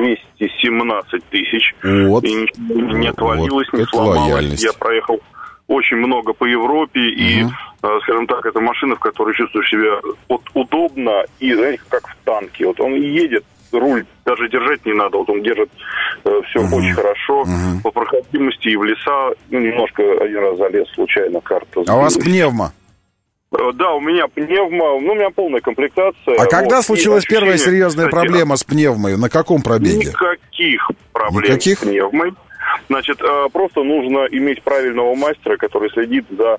217 тысяч. Вот. И ничего не отвалилось, вот. Не сломалось. Лояльность. Я проехал очень много по Европе, и, скажем так, это машина, в которой чувствуешь себя удобно и, знаете, как в танке. Вот он едет, руль даже держать не надо, вот он держит все очень хорошо по проходимости и в леса. Немножко один раз залез случайно, карта. А у вас пневма? Да, у меня пневма, у меня полная комплектация. А когда случилась первая серьезная проблема с пневмой? На каком пробеге? Никаких проблем с пневмой. Значит, просто нужно иметь правильного мастера, который следит за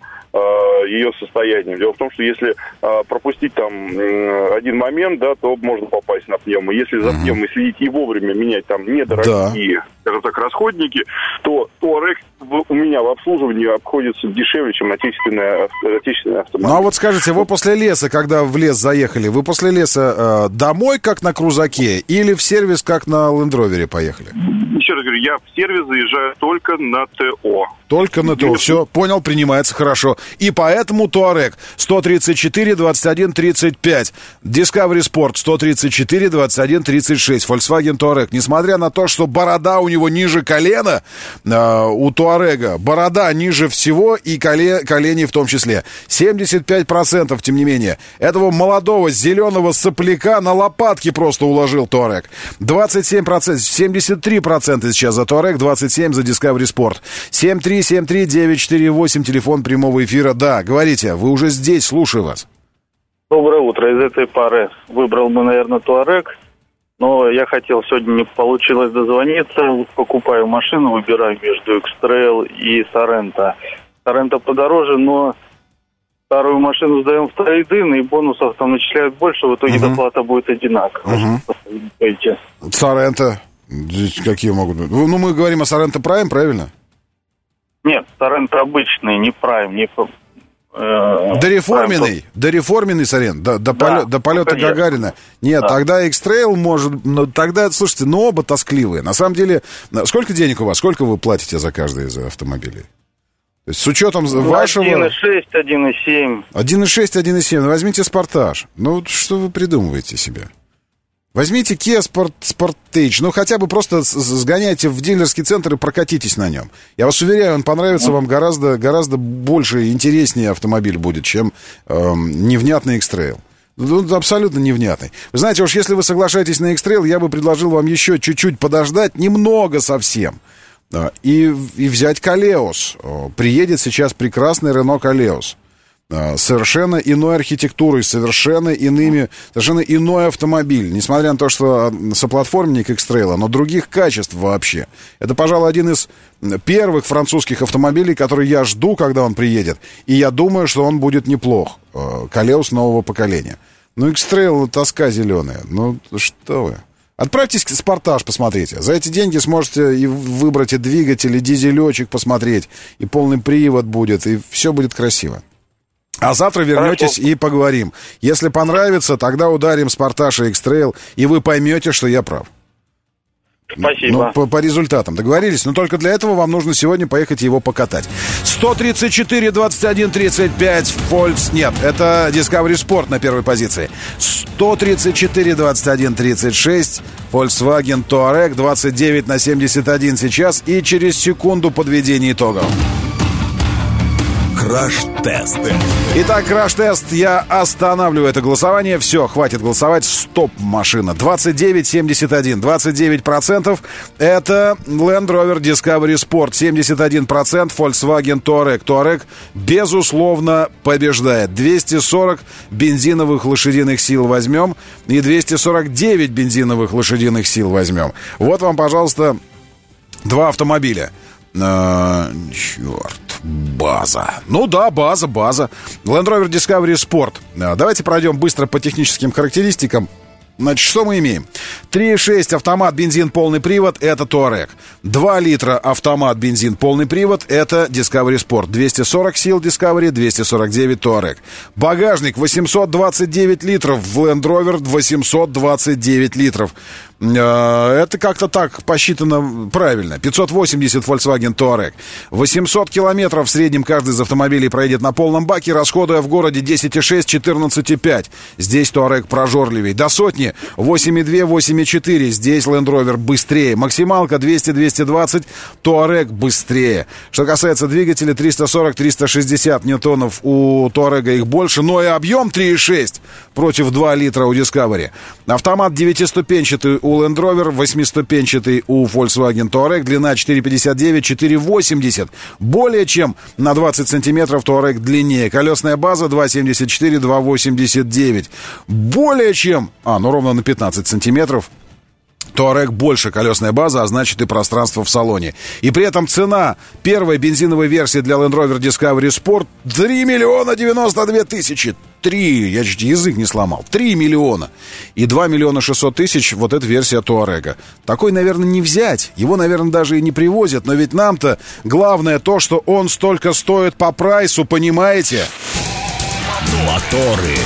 ее состоянием. Дело в том, что если пропустить там один момент, да, то можно попасть на пневму. Если за пневмой следить и вовремя менять там недорогие, скажем так, расходники, то Touareg у меня в обслуживании обходится дешевле, чем отечественный автомобиль. Ну а вот скажите, вы после леса, когда в лес заехали, вы после леса домой, как на крузаке, или в сервис, как на Land Rover поехали? Еще раз говорю, я в сервис заезжаю только на ТО. Только на ТО. Все, понял, принимается хорошо. И поэтому Touareg 134 21 35. Discovery Sport 134 21 36. Volkswagen Touareg. Несмотря на то, что борода у него ниже колена, у Touareg борода ниже всего и колени в том числе. 75%, тем не менее, этого молодого зеленого сопляка на лопатки просто уложил Touareg. 27%, 73% сейчас за Touareg, 27% за Discovery Sport. 7373948, телефон прямого эфира. Да, говорите, вы уже здесь, слушаю вас. Доброе утро. Из этой пары выбрал бы, наверное, Touareg, но я хотел, сегодня не получилось дозвониться. Покупаю машину, выбираю между X-Trail и Sorento. Sorento подороже, но старую машину сдаем в трейд-ин, и бонусов там начисляют больше, в итоге доплата будет одинаковая. Sorento, какие могут быть? Ну, мы говорим о Sorento Prime, правильно? Нет, Sorento обычный, не Prime, не... Дореформенный Sorento, до полета Гагарина. Нет, тогда X-Trail может... Ну, тогда, слушайте, оба тоскливые. На самом деле, сколько денег у вас? Сколько вы платите за каждый из автомобилей? То есть с учетом вашего... 1.6, 1.7. 1.6, 1.7. Возьмите Sportage. Ну, что вы придумываете себе? Возьмите Kia Sportage, ну хотя бы просто сгоняйте в дилерский центр и прокатитесь на нем. Я вас уверяю, он понравится вам гораздо больше и интереснее автомобиль будет, чем невнятный X-Trail. Ну, абсолютно невнятный. Вы знаете, уж если вы соглашаетесь на X-Trail, я бы предложил вам еще чуть-чуть подождать, немного совсем, и взять Koleos. Приедет сейчас прекрасный Renault Koleos. Совершенно иной архитектурой, совершенно иной автомобиль. Несмотря на то, что соплатформенник X-Trail, но других качеств вообще. Это, пожалуй, один из первых французских автомобилей, который я жду, когда он приедет. И я думаю, что он будет неплох. Koleos нового поколения. Ну, X-Trail, тоска зеленая. Ну, что вы. Отправьтесь в Sportage, посмотрите. За эти деньги сможете и выбрать и двигатель, и дизелечек посмотреть, и полный привод будет, и все будет красиво. А завтра вернетесь и поговорим. Если понравится, тогда ударим Sportage и X-Trail, и вы поймете, что я прав. Спасибо. Ну, по результатам договорились, но только для этого вам нужно сегодня поехать его покатать. 134 21 35 Volks, нет, это Discovery Sport на первой позиции. 134 21 36 Volkswagen Touareg, 29 на 71 сейчас, и через секунду подведение итогов. Краш-тест. Итак, краш-тест. Я останавливаю это голосование. Все, хватит голосовать. Стоп, машина. 29,71. 29% это Land Rover Discovery Sport. 71% Volkswagen Touareg. Touareg, безусловно, побеждает. 240 бензиновых лошадиных сил возьмем. И 249 бензиновых лошадиных сил возьмем. Вот вам, пожалуйста, два автомобиля. Черт, база. Ну да, база. Land Rover Discovery Sport. Давайте пройдем быстро по техническим характеристикам. Значит, что мы имеем? 3,6 автомат, бензин, полный привод, это Touareg. 2 литра автомат, бензин, полный привод, это Discovery Sport. 240 сил Discovery, 249 Touareg. Багажник 829 литров, в Land Rover 829 литров. Это как-то так посчитано правильно. 580 Volkswagen Touareg. 800 километров в среднем каждый из автомобилей проедет на полном баке, расходуя в городе 10,6, 14,5. Здесь Touareg прожорливей. До сотни 8,2, 8,4. Здесь Land Rover быстрее. Максималка 200-220. Touareg быстрее. Что касается двигателя, 340-360 ньютонов у Touareg, их больше, но и объем 3,6 против 2 литра у Discovery. Автомат 9-ступенчатый у Land Rover, 8-ступенчатый у Volkswagen Touareg, длина 4,59, 4,80. Более чем на 20 сантиметров Touareg длиннее. Колесная база 2,74, 2,89. Более чем, ровно на 15 сантиметров. Touareg больше колесная база, а значит и пространство в салоне. И при этом цена первой бензиновой версии для Land Rover Discovery Sport 3 миллиона 92 тысячи. 3, я чуть язык не сломал. 3 миллиона. И 2 миллиона 600 тысяч вот эта версия Touareg. Такой, наверное, не взять. Его, наверное, даже и не привозят. Но ведь нам-то главное то, что он столько стоит по прайсу, понимаете? Моторы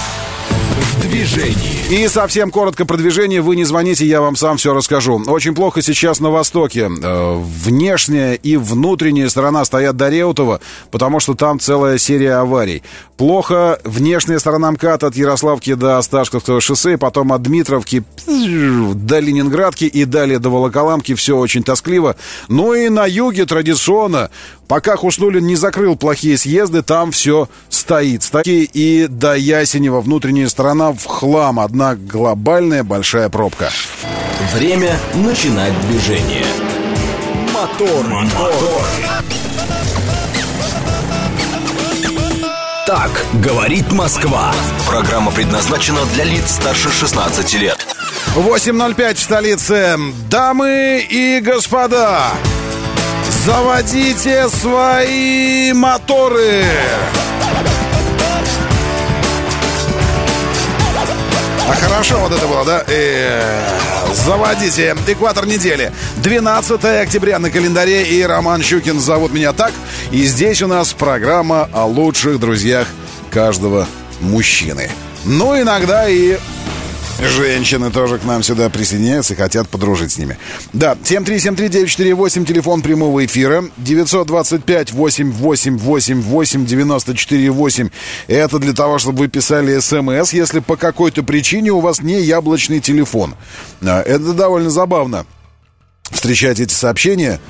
в движении. И совсем коротко про движение. Вы не звоните, я вам сам все расскажу. Очень плохо сейчас на востоке. Внешняя и внутренняя сторона стоят до Реутова, потому что там целая серия аварий. Плохо внешняя сторона МКАД от Ярославки до Осташковского шоссе, потом от Дмитровки до Ленинградки и далее до Волоколамки. Все очень тоскливо. Ну и на юге традиционно, пока Хуснуллин не закрыл плохие съезды, там все стоит. И до Ясенева внутренняя сторона в хлам. Одна глобальная большая пробка. Время начинать движение. Мотор. Так говорит Москва. Программа предназначена для лиц старше 16 лет. 8:05 в столице. Дамы и господа, заводите свои моторы. А хорошо вот это было, да? Заводите. Экватор недели. 12 октября на календаре. И Роман Щукин зовут меня так. И здесь у нас программа о лучших друзьях каждого мужчины. Ну, иногда и женщины тоже к нам сюда присоединяются и хотят подружить с ними. Да, 7373948, телефон прямого эфира. 925-8888-94-8. Это для того, чтобы вы писали СМС, если по какой-то причине у вас не яблочный телефон. Это довольно забавно встречать эти сообщения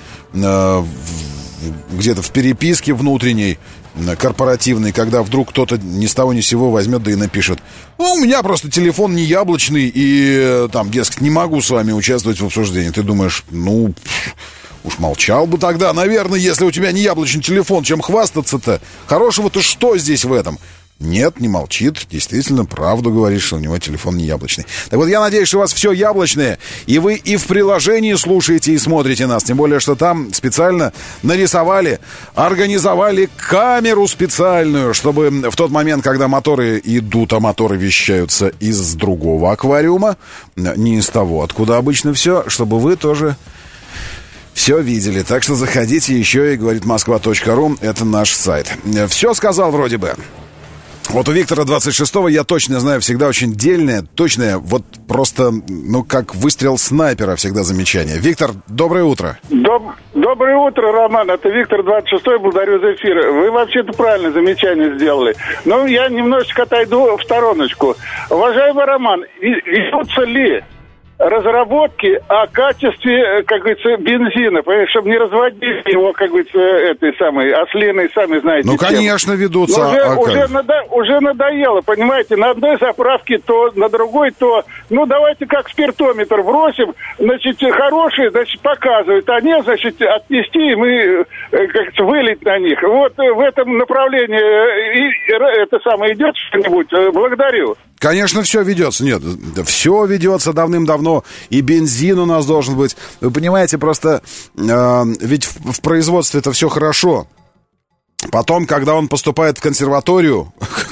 где-то в переписке внутренней, корпоративный, когда вдруг кто-то ни с того ни с сего возьмет да и напишет: у меня просто телефон не яблочный, и там, дескать, не могу с вами участвовать в обсуждении. Ты думаешь, уж молчал бы тогда, наверное, если у тебя не яблочный телефон, чем хвастаться-то? Хорошего-то что здесь в этом? Нет, не молчит, действительно, правду говорит, что у него телефон не яблочный. Так вот, я надеюсь, что у вас все яблочное, и вы и в приложении слушаете и смотрите нас. Тем более, что там специально нарисовали, организовали камеру специальную, чтобы в тот момент, когда моторы идут, а моторы вещаются из другого аквариума, не из того, откуда обычно все, чтобы вы тоже все видели. Так что заходите еще и говорит Москва.ру, это наш сайт. Все сказал вроде бы. Вот у Виктора 26-го, я точно знаю, всегда очень дельное, точное, вот просто, как выстрел снайпера всегда замечание. Виктор, доброе утро. Доброе утро, Роман. Это Виктор 26-й, благодарю за эфир. Вы вообще-то правильное замечание сделали. Но я немножечко отойду в стороночку. Уважаемый Роман, ведутся ли разработки о качестве, как говорится, бензина, чтобы не разводить его, как говорится, этой самой ослиной, сами знаете. Конечно, ведутся. Уже надоело, понимаете, на одной заправке то, на другой то. Давайте как спиртометр бросим, хорошие, показывают, а нет, отнести, и мы, как-то вылить на них. Вот в этом направлении идет что-нибудь? Благодарю. Конечно, все ведется. Нет, все ведется давным-давно. И бензин у нас должен быть. Вы понимаете, просто ведь в производстве это все хорошо. Потом, когда он поступает в консерваторию,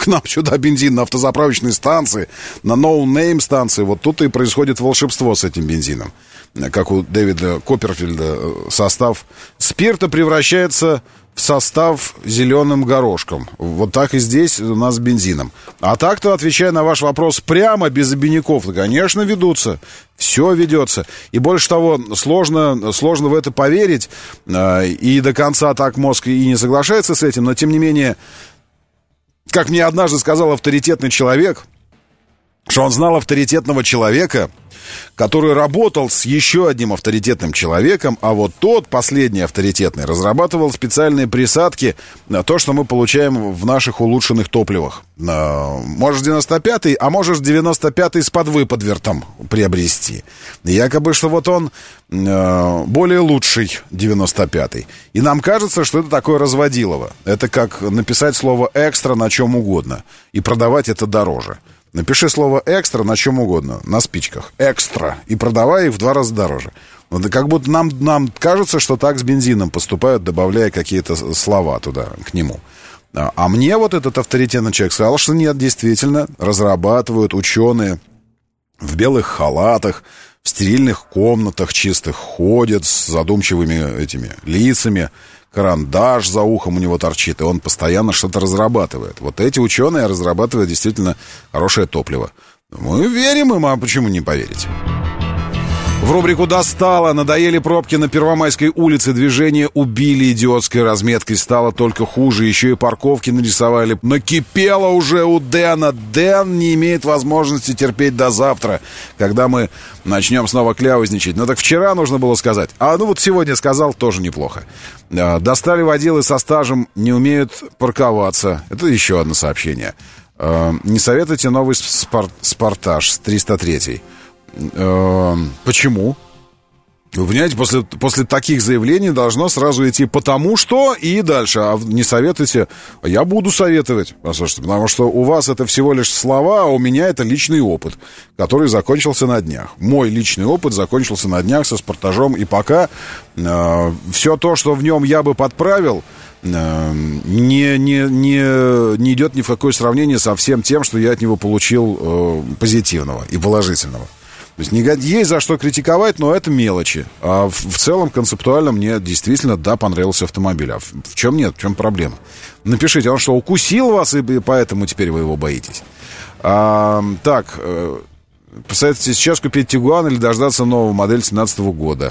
к нам сюда бензин на автозаправочной станции, на no-name станции. Вот тут и происходит волшебство с этим бензином. Как у Дэвида Копперфильда, состав спирта превращается в состав зеленым горошком. Вот так и здесь у нас с бензином. А так-то, отвечая на ваш вопрос прямо, без обиняков, то, конечно, ведутся. Все ведется. И больше того, сложно в это поверить. И до конца так мозг и не соглашается с этим. Но, тем не менее, как мне однажды сказал авторитетный человек, что он знал авторитетного человека, который работал с еще одним авторитетным человеком, а вот тот, последний авторитетный, разрабатывал специальные присадки на то, что мы получаем в наших улучшенных топливах. Можешь 95-й, а можешь 95-й с подвыподвертом приобрести. Якобы, что вот он более лучший 95-й. И нам кажется, что это такое разводилово. Это как написать слово «экстра» на чем угодно и продавать это дороже. Напиши слово «экстра» на чем угодно, на спичках. «Экстра». И продавай их в 2 раза дороже. Вот, как будто нам кажется, что так с бензином поступают, добавляя какие-то слова туда, к нему. А мне вот этот авторитетный человек сказал, что нет, действительно, разрабатывают ученые в белых халатах, в стерильных комнатах чистых, ходят с задумчивыми этими лицами, карандаш за ухом у него торчит, и он постоянно что-то разрабатывает. Вот эти ученые разрабатывают действительно хорошее топливо. Мы верим им, а почему не поверить? В рубрику «Достало». Надоели пробки на Первомайской улице. Движение убили идиотской разметкой. Стало только хуже. Еще и парковки нарисовали. Накипело уже у Дэна. Дэн не имеет возможности терпеть до завтра, когда мы начнем снова кляузничать. Ну так вчера нужно было сказать. А ну вот сегодня сказал, тоже неплохо. Достали водилы со стажем, не умеют парковаться. Это еще одно сообщение. Не советуйте новый Спартаж с 303-й. Почему? Вы понимаете, после таких заявлений должно сразу идти «потому что» и дальше. А не советуйте. Я буду советовать, послушайте, потому что у вас это всего лишь слова, а у меня это личный опыт, который закончился на днях. Мой личный опыт закончился на днях со «Спартажом», и пока все то, что в нем я бы подправил, не идет ни в какое сравнение со всем тем, что я от него получил позитивного и положительного. То есть есть за что критиковать, но это мелочи. А в целом, концептуально, мне действительно, да, понравился автомобиль. А в чем нет, в чем проблема? Напишите, он что, укусил вас, и поэтому теперь вы его боитесь? Так, посоветуйте сейчас купить Тигуан или дождаться нового модели 2017 года?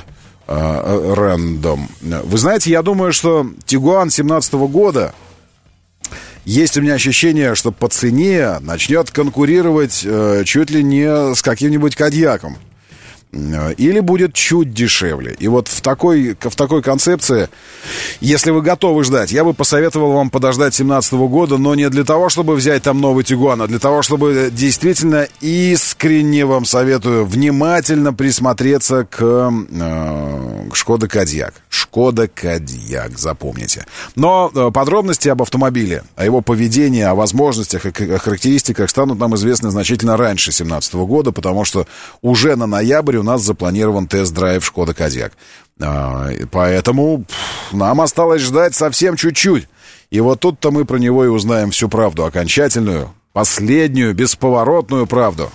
Рэндом. Вы знаете, я думаю, что Тигуан 2017 года... Есть у меня ощущение, что по цене начнет конкурировать чуть ли не с каким-нибудь Кодиаком. Или будет чуть дешевле. И вот в такой концепции, если вы готовы ждать, я бы посоветовал вам подождать 2017 года, но не для того, чтобы взять там новый Тигуан, а для того, чтобы действительно искренне вам советую внимательно присмотреться к Шкода Кодиак. Шкода Кодиак, запомните. Но подробности об автомобиле, о его поведении, о возможностях и о характеристиках станут нам известны значительно раньше 2017 года, потому что уже на ноябрь у нас запланирован тест-драйв Шкода Кодиак. Поэтому нам осталось ждать совсем чуть-чуть. И вот тут-то мы про него и узнаем всю правду, окончательную, последнюю, бесповоротную правду.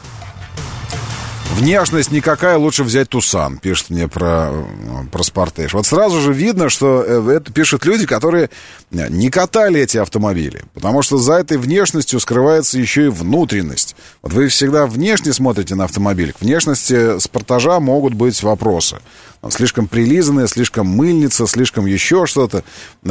Внешность никакая, лучше взять Тусан, пишет мне про Спортеж. Вот сразу же видно, что это пишут люди, которые не катали эти автомобили. Потому что за этой внешностью скрывается еще и внутренность. Вот вы всегда внешне смотрите на автомобиль. К внешности Спортажа могут быть вопросы. Слишком прилизанная, слишком мыльница, слишком еще что-то.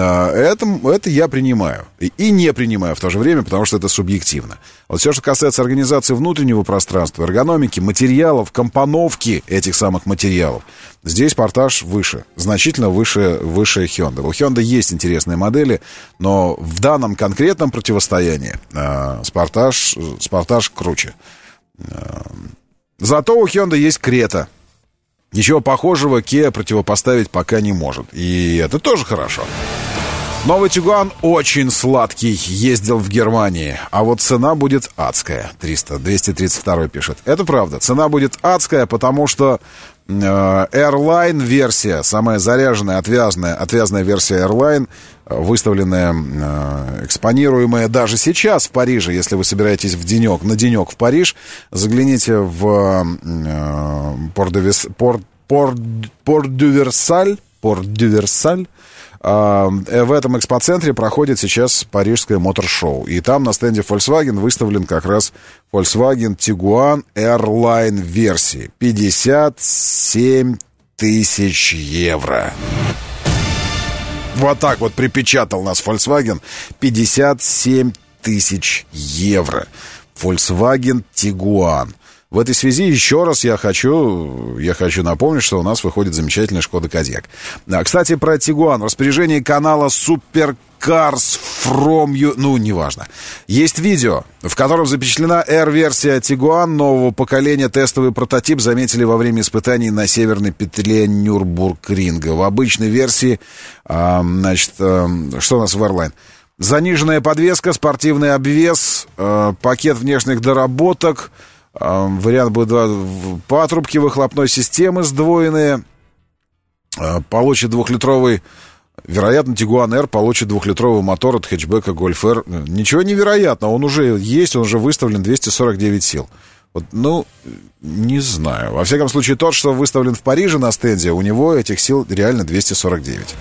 Это я принимаю. И не принимаю в то же время, потому что это субъективно. Вот все, что касается организации внутреннего пространства, эргономики, материалов, компоновки этих самых материалов, здесь Спартаж выше, значительно выше Hyundai. У Hyundai есть интересные модели, но в данном конкретном противостоянии Спартаж круче. Зато у Hyundai есть Крета. Ничего похожего Kia противопоставить пока не может. И это тоже хорошо. Новый Тигуан очень сладкий, ездил в Германии, а вот цена будет адская. 232 пишет. Это правда, цена будет адская, потому что Airline версия, самая заряженная, отвязная версия Airline, выставленная, экспонируемая даже сейчас в Париже. Если вы собираетесь на денек в Париж, загляните в Порт-дю-Версаль. В этом экспоцентре проходит сейчас парижское мотор-шоу. И там на стенде Volkswagen выставлен как раз Volkswagen Tiguan Airline версии. 57 тысяч евро. Вот так вот припечатал нас Volkswagen. 57 тысяч евро. Volkswagen Tiguan. В этой связи еще раз я хочу напомнить, что у нас выходит замечательная Шкода Кодиак. Кстати, про Тигуан. В распоряжении канала Supercars from you... неважно. Есть видео, в котором запечатлена R-версия Тигуан нового поколения. Тестовый прототип заметили во время испытаний на северной петле Нюрбургринга. В обычной версии, что у нас в Airline? Заниженная подвеска, спортивный обвес, пакет внешних доработок... Вариант будет патрубки выхлопной системы сдвоенные. Получит двухлитровый, вероятно, Tiguan R получит двухлитровый мотор от хэтчбека Golf R. Ничего невероятного, он уже есть, он уже выставлен 249 сил. Вот, не знаю. Во всяком случае, тот, что выставлен в Париже на стенде, у него этих сил реально 249.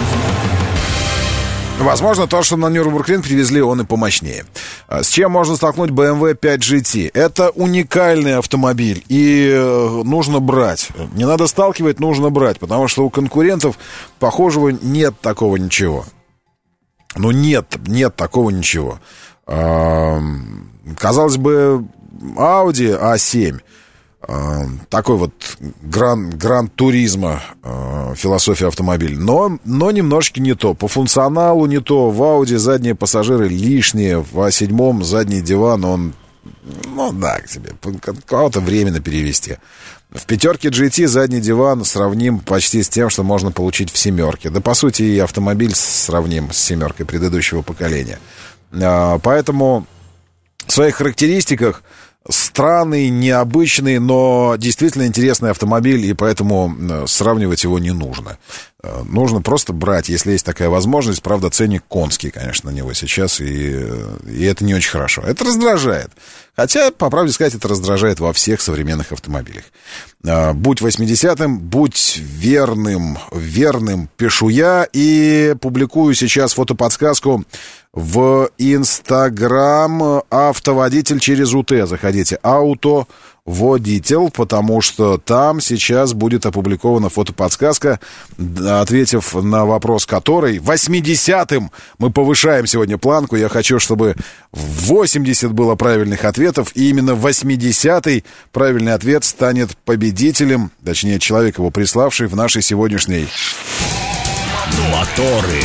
Возможно, то, что на Нюрнбургринг привезли, он и помощнее. С чем можно столкнуть BMW 5 GT? Это уникальный автомобиль, и нужно брать. Не надо сталкивать, нужно брать, потому что у конкурентов похожего нет такого ничего. Нет такого ничего. Казалось бы, Audi A7, такой вот гран-туризма философия автомобиля, но немножечко не то. По функционалу не то. В Audi задние пассажиры лишние, в А7 задний диван, он, к тебе, кого-то временно перевести. В пятерке GT задний диван сравним почти с тем, что можно получить в семерке. Да, по сути, и автомобиль сравним с семеркой предыдущего поколения. Поэтому в своих характеристиках странный, необычный, но действительно интересный автомобиль, и поэтому сравнивать его не нужно. Нужно просто брать, если есть такая возможность. Правда, ценник конский, конечно, на него сейчас, и это не очень хорошо. Это раздражает. Хотя, по правде сказать, это раздражает во всех современных автомобилях. Будь 80-м, будь верным, пишу я, и публикую сейчас фотоподсказку в Инстаграм «Автоводитель через УТ». Заходите, «Автоводитель», потому что там сейчас будет опубликована фотоподсказка, ответив на вопрос которой 80-м мы повышаем сегодня планку. Я хочу, чтобы 80 было правильных ответов, и именно 80-й правильный ответ станет победителем, точнее, человек, его приславший в нашей сегодняшней «Моторы».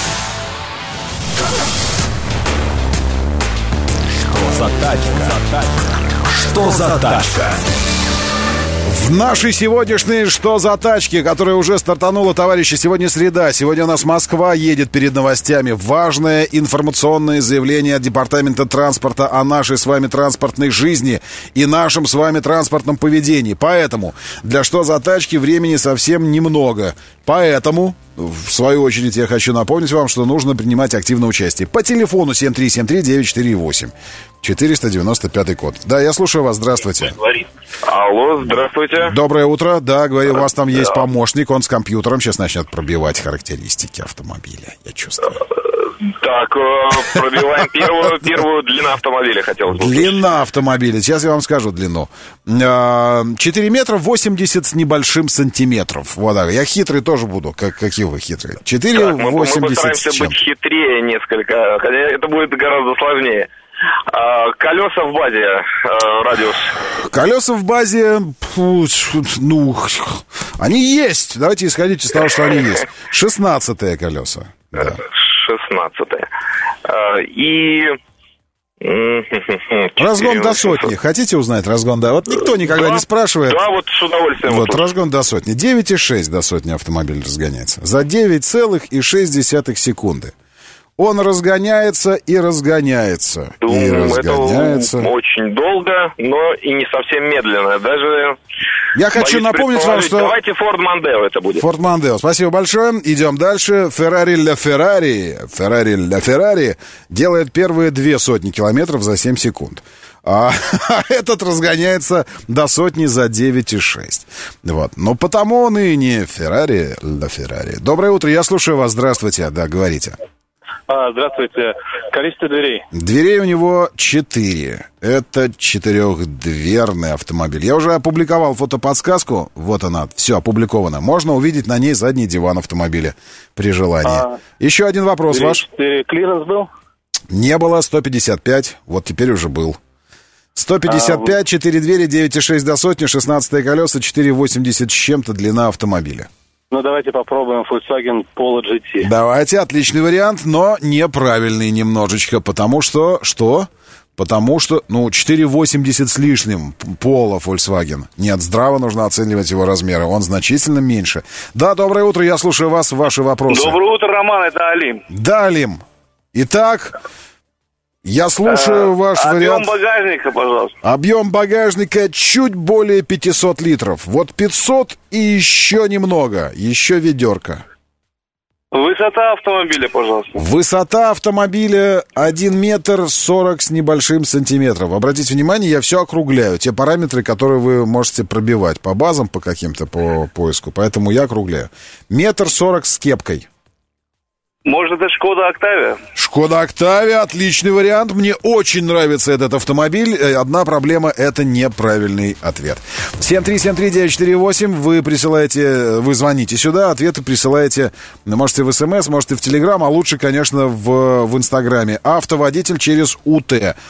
Что за тачка? В нашей сегодняшней «Что за тачки?», которая уже стартанула, товарищи, сегодня среда. Сегодня у нас Москва едет перед новостями. Важное информационное заявление от Департамента транспорта о нашей с вами транспортной жизни и нашем с вами транспортном поведении. Поэтому для «Что за тачки?» времени совсем немного. Поэтому, в свою очередь, я хочу напомнить вам, что нужно принимать активное участие. По телефону 7373948. 495 код. Да, я слушаю вас. Здравствуйте. Алло, здравствуйте. Доброе утро. Да, говорю, у вас там есть помощник, он с компьютером сейчас начнет пробивать характеристики автомобиля. Я чувствую. Так, пробиваем первую длина автомобиля, хотелось бы. Длина автомобиля. Сейчас я вам скажу длину. 4 метра 80 с небольшим сантиметров. Вот так. Я хитрый тоже буду. Какие вы хитрые? 4,80 мы постараемся быть хитрее несколько, хотя это будет гораздо сложнее. Колеса в базе, радиус. Колеса в базе, они есть. Давайте исходить из того, что они есть. 16-е колеса. Да. 16-е. И... Разгон до сотни. Хотите узнать разгон до... Вот никто никогда не спрашивает. Да, вот с удовольствием. Вот, разгон до сотни. 9,6 до сотни автомобиль разгоняется. За 9,6 секунды. Он разгоняется и разгоняется. И разгоняется. Это очень долго, но и не совсем медленно. Даже я хочу напомнить вам, что... Давайте Ford Mondeo это будет. Ford Mondeo. Спасибо большое. Идем дальше. Ferrari LaFerrari делает первые 200 километров за 7 секунд. А этот разгоняется до сотни за 9,6. Вот. Но потому он и не Ferrari LaFerrari. Доброе утро, я слушаю вас. Здравствуйте. Да, говорите. Здравствуйте. Количество дверей? Дверей у него 4. Это 4-дверный автомобиль. Я уже опубликовал фотоподсказку. Вот она, все опубликовано. Можно увидеть на ней задний диван автомобиля при желании. Еще один вопрос ваш. 4 клиренс был? Не было, 155. Вот теперь уже был. 155, 4 двери, 9,6 до сотни, 16 колеса, 4,80 с чем-то длина автомобиля. Ну, давайте попробуем Volkswagen Polo GT. Давайте, отличный вариант, но неправильный немножечко, потому что... Что? Потому что, 4,80 с лишним Polo Volkswagen. Нет, здраво нужно оценивать его размеры, он значительно меньше. Да, доброе утро, я слушаю вас, ваши вопросы. Доброе утро, Роман, это Алим. Да, Алим. Итак... Я слушаю ваш вариант. Объем багажника, пожалуйста. Объем багажника чуть более 500 литров. Вот 500 и еще немного. Еще ведерко. Высота автомобиля, пожалуйста. Высота автомобиля 1 метр 40 с небольшим сантиметров. Обратите внимание, я все округляю. Те параметры, которые вы можете пробивать по базам, по каким-то, по поиску. Поэтому я округляю. 1,40 м с кепкой. Может, это Шкода Октавия? Шкода Октавия, отличный вариант. Мне очень нравится этот автомобиль. Одна проблема — это неправильный ответ. 7373948, вы звоните сюда, ответы присылаете, можете в СМС, можете в Телеграм, а лучше, конечно, в Инстаграме. Автоводитель через УТ.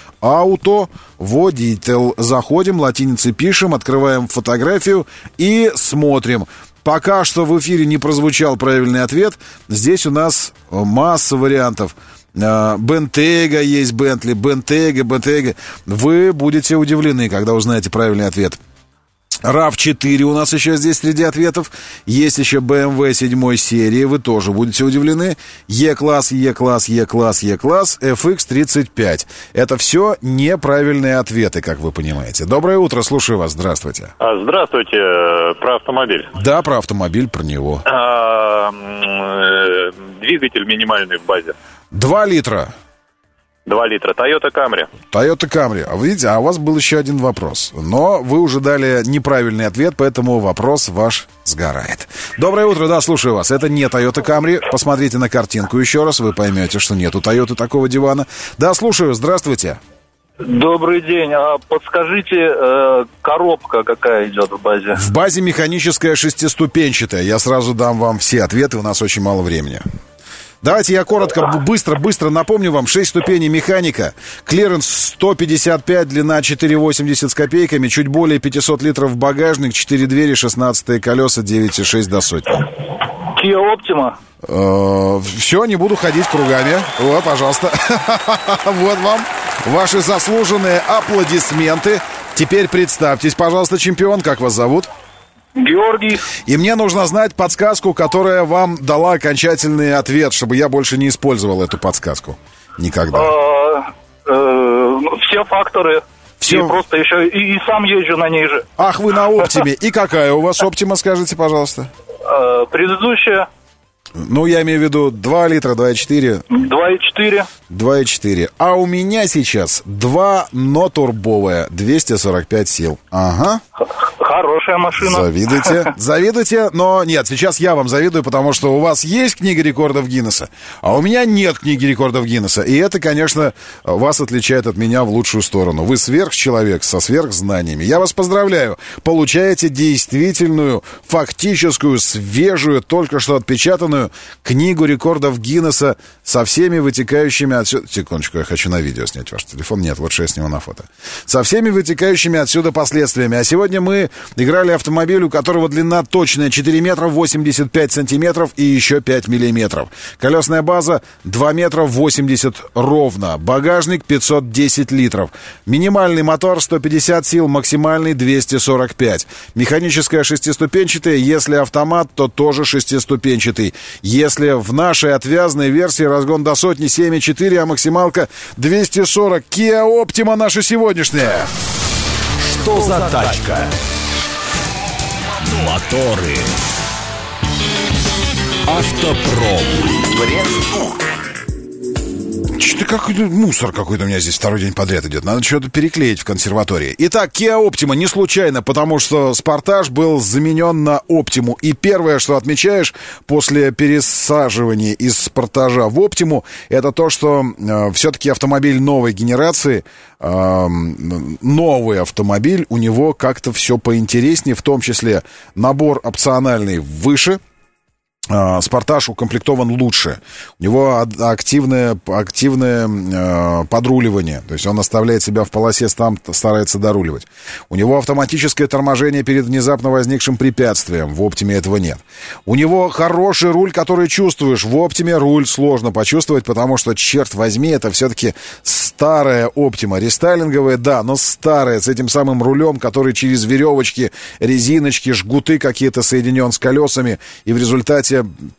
Автоводитель. Заходим, латиницей пишем, открываем фотографию и смотрим. Пока что в эфире не прозвучал правильный ответ. Здесь у нас масса вариантов. Бентега есть, Бентли, Бентега. Вы будете удивлены, когда узнаете правильный ответ. RAV4 у нас еще здесь среди ответов. Есть еще BMW 7 серии, вы тоже будете удивлены. E-класс, E-класс, E-класс, E-класс, FX35. Это все неправильные ответы, как вы понимаете. Доброе утро, слушаю вас, здравствуйте. Здравствуйте, про автомобиль. Да, про автомобиль, про него. Двигатель минимальный в базе. 2 литра. 2 литра. Toyota Camry. Toyota Camry. А вы видите, у вас был еще один вопрос. Но вы уже дали неправильный ответ, поэтому вопрос ваш сгорает. Доброе утро, да, слушаю вас. Это не Toyota Camry. Посмотрите на картинку еще раз, вы поймете, что нету Toyota такого дивана. Да, слушаю, здравствуйте. Добрый день. А подскажите, коробка какая идет в базе? В базе механическая 6-ступенчатая. Я сразу дам вам все ответы, у нас очень мало времени. Давайте я коротко, быстро напомню вам. 6 ступеней механика, клиренс 155, длина 4,80 с копейками, чуть более 500 литров багажник, 4 двери, 16 колеса, 9,6 до сотни. Kia Optima? Все, не буду ходить кругами. Вот, пожалуйста. Вот вам ваши заслуженные аплодисменты. Теперь представьтесь, пожалуйста, чемпион, как вас зовут? Георгий. И мне нужно знать подсказку, которая вам дала окончательный ответ, чтобы я больше не использовал эту подсказку. Никогда. Все факторы. Все. И просто еще и сам езжу на ней же. Ах, вы на Оптиме. И какая у вас Оптима, скажите, пожалуйста? Предыдущая. Ну, я имею в виду 2 литра, 2,4. 2,4. 2,4. А у меня сейчас 2, но турбовая, 245 сил. Ага. Хорошая машина. Завидуйте, но нет, сейчас я вам завидую, потому что у вас есть книга рекордов Гиннесса, а у меня нет книги рекордов Гиннесса. И это, конечно, вас отличает от меня в лучшую сторону. Вы сверхчеловек со сверхзнаниями. Я вас поздравляю. Получаете действительную, фактическую, свежую, только что отпечатанную книгу рекордов Гиннесса со всеми вытекающими отсюда... Секундочку, я хочу на видео снять ваш телефон. Нет, лучше я сниму на фото. Со всеми вытекающими отсюда последствиями. А сегодня мы Играли автомобиль, у которого длина точная 4 метра 85 сантиметров и еще 5 миллиметров. Колесная база 2 метра 80 ровно. Багажник 510 литров. Минимальный мотор 150 сил, максимальный 245. Механическая шестиступенчатая, если автомат, то тоже шестиступенчатый. Если в нашей отвязной версии разгон до сотни 7,4, а максималка 240. Kia Optima наша сегодняшняя. Что за тачка? Моторы. Автопром. Что-то какой-то мусор какой-то у меня здесь второй день подряд идет. Надо что-то переклеить в консерватории. Итак, Kia Optima не случайно, потому что Sportage был заменен на Optima. И первое, что отмечаешь после пересаживания из Sportage в Optima, это то, что все-таки автомобиль новой генерации, новый автомобиль, у него как-то все поинтереснее, в том числе набор опциональный выше. Sportage укомплектован лучше. У него активное подруливание. То есть он оставляет себя в полосе, там старается доруливать. У него автоматическое торможение перед внезапно возникшим препятствием. В Optima этого нет. У него хороший руль, который чувствуешь. В Optima руль сложно почувствовать, потому что, черт возьми, это все-таки старая Optima. Рестайлинговая, да, но старая, с этим самым рулем, который через веревочки, резиночки, жгуты какие-то соединен с колесами. И в результате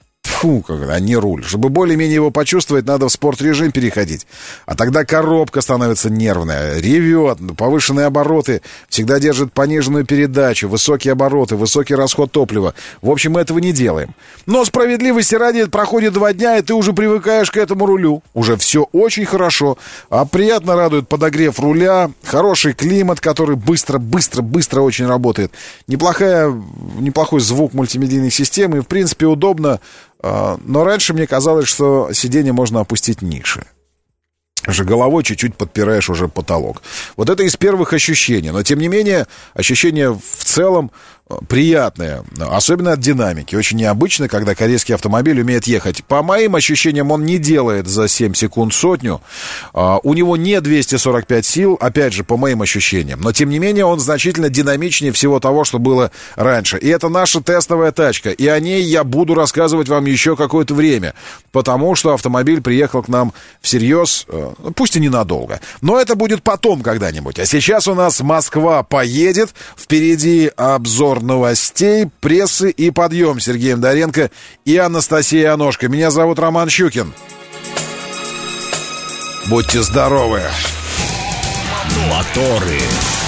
а не руль. Чтобы более-менее его почувствовать, надо в спорт-режим переходить. А тогда коробка становится нервная, ревет, повышенные обороты, всегда держит пониженную передачу, высокие обороты, высокий расход топлива. В общем, мы этого не делаем. Но справедливости ради, проходит 2 дня, и ты уже привыкаешь к этому рулю. Уже все очень хорошо. А приятно радует подогрев руля, хороший климат, который быстро очень работает. Неплохой звук мультимедийной системы. И, в принципе, удобно. Но раньше мне казалось, что сиденье можно опустить ниже. Уже головой чуть-чуть подпираешь уже потолок. Вот это из первых ощущений. Но, тем не менее, ощущение в целом приятное. Особенно от динамики. Очень необычно, когда корейский автомобиль умеет ехать. По моим ощущениям, он не делает за 7 секунд сотню. У него не 245 сил, опять же, по моим ощущениям. Но, тем не менее, он значительно динамичнее всего того, что было раньше. И это наша тестовая тачка. И о ней я буду рассказывать вам еще какое-то время. Потому что автомобиль приехал к нам всерьез, пусть и ненадолго. Но это будет потом когда-нибудь. А сейчас у нас Москва поедет. Впереди обзор новостей, прессы и подъем. Сергей Доренко и Анастасия Аношко. Меня зовут Роман Щукин. Будьте здоровы. Моторы.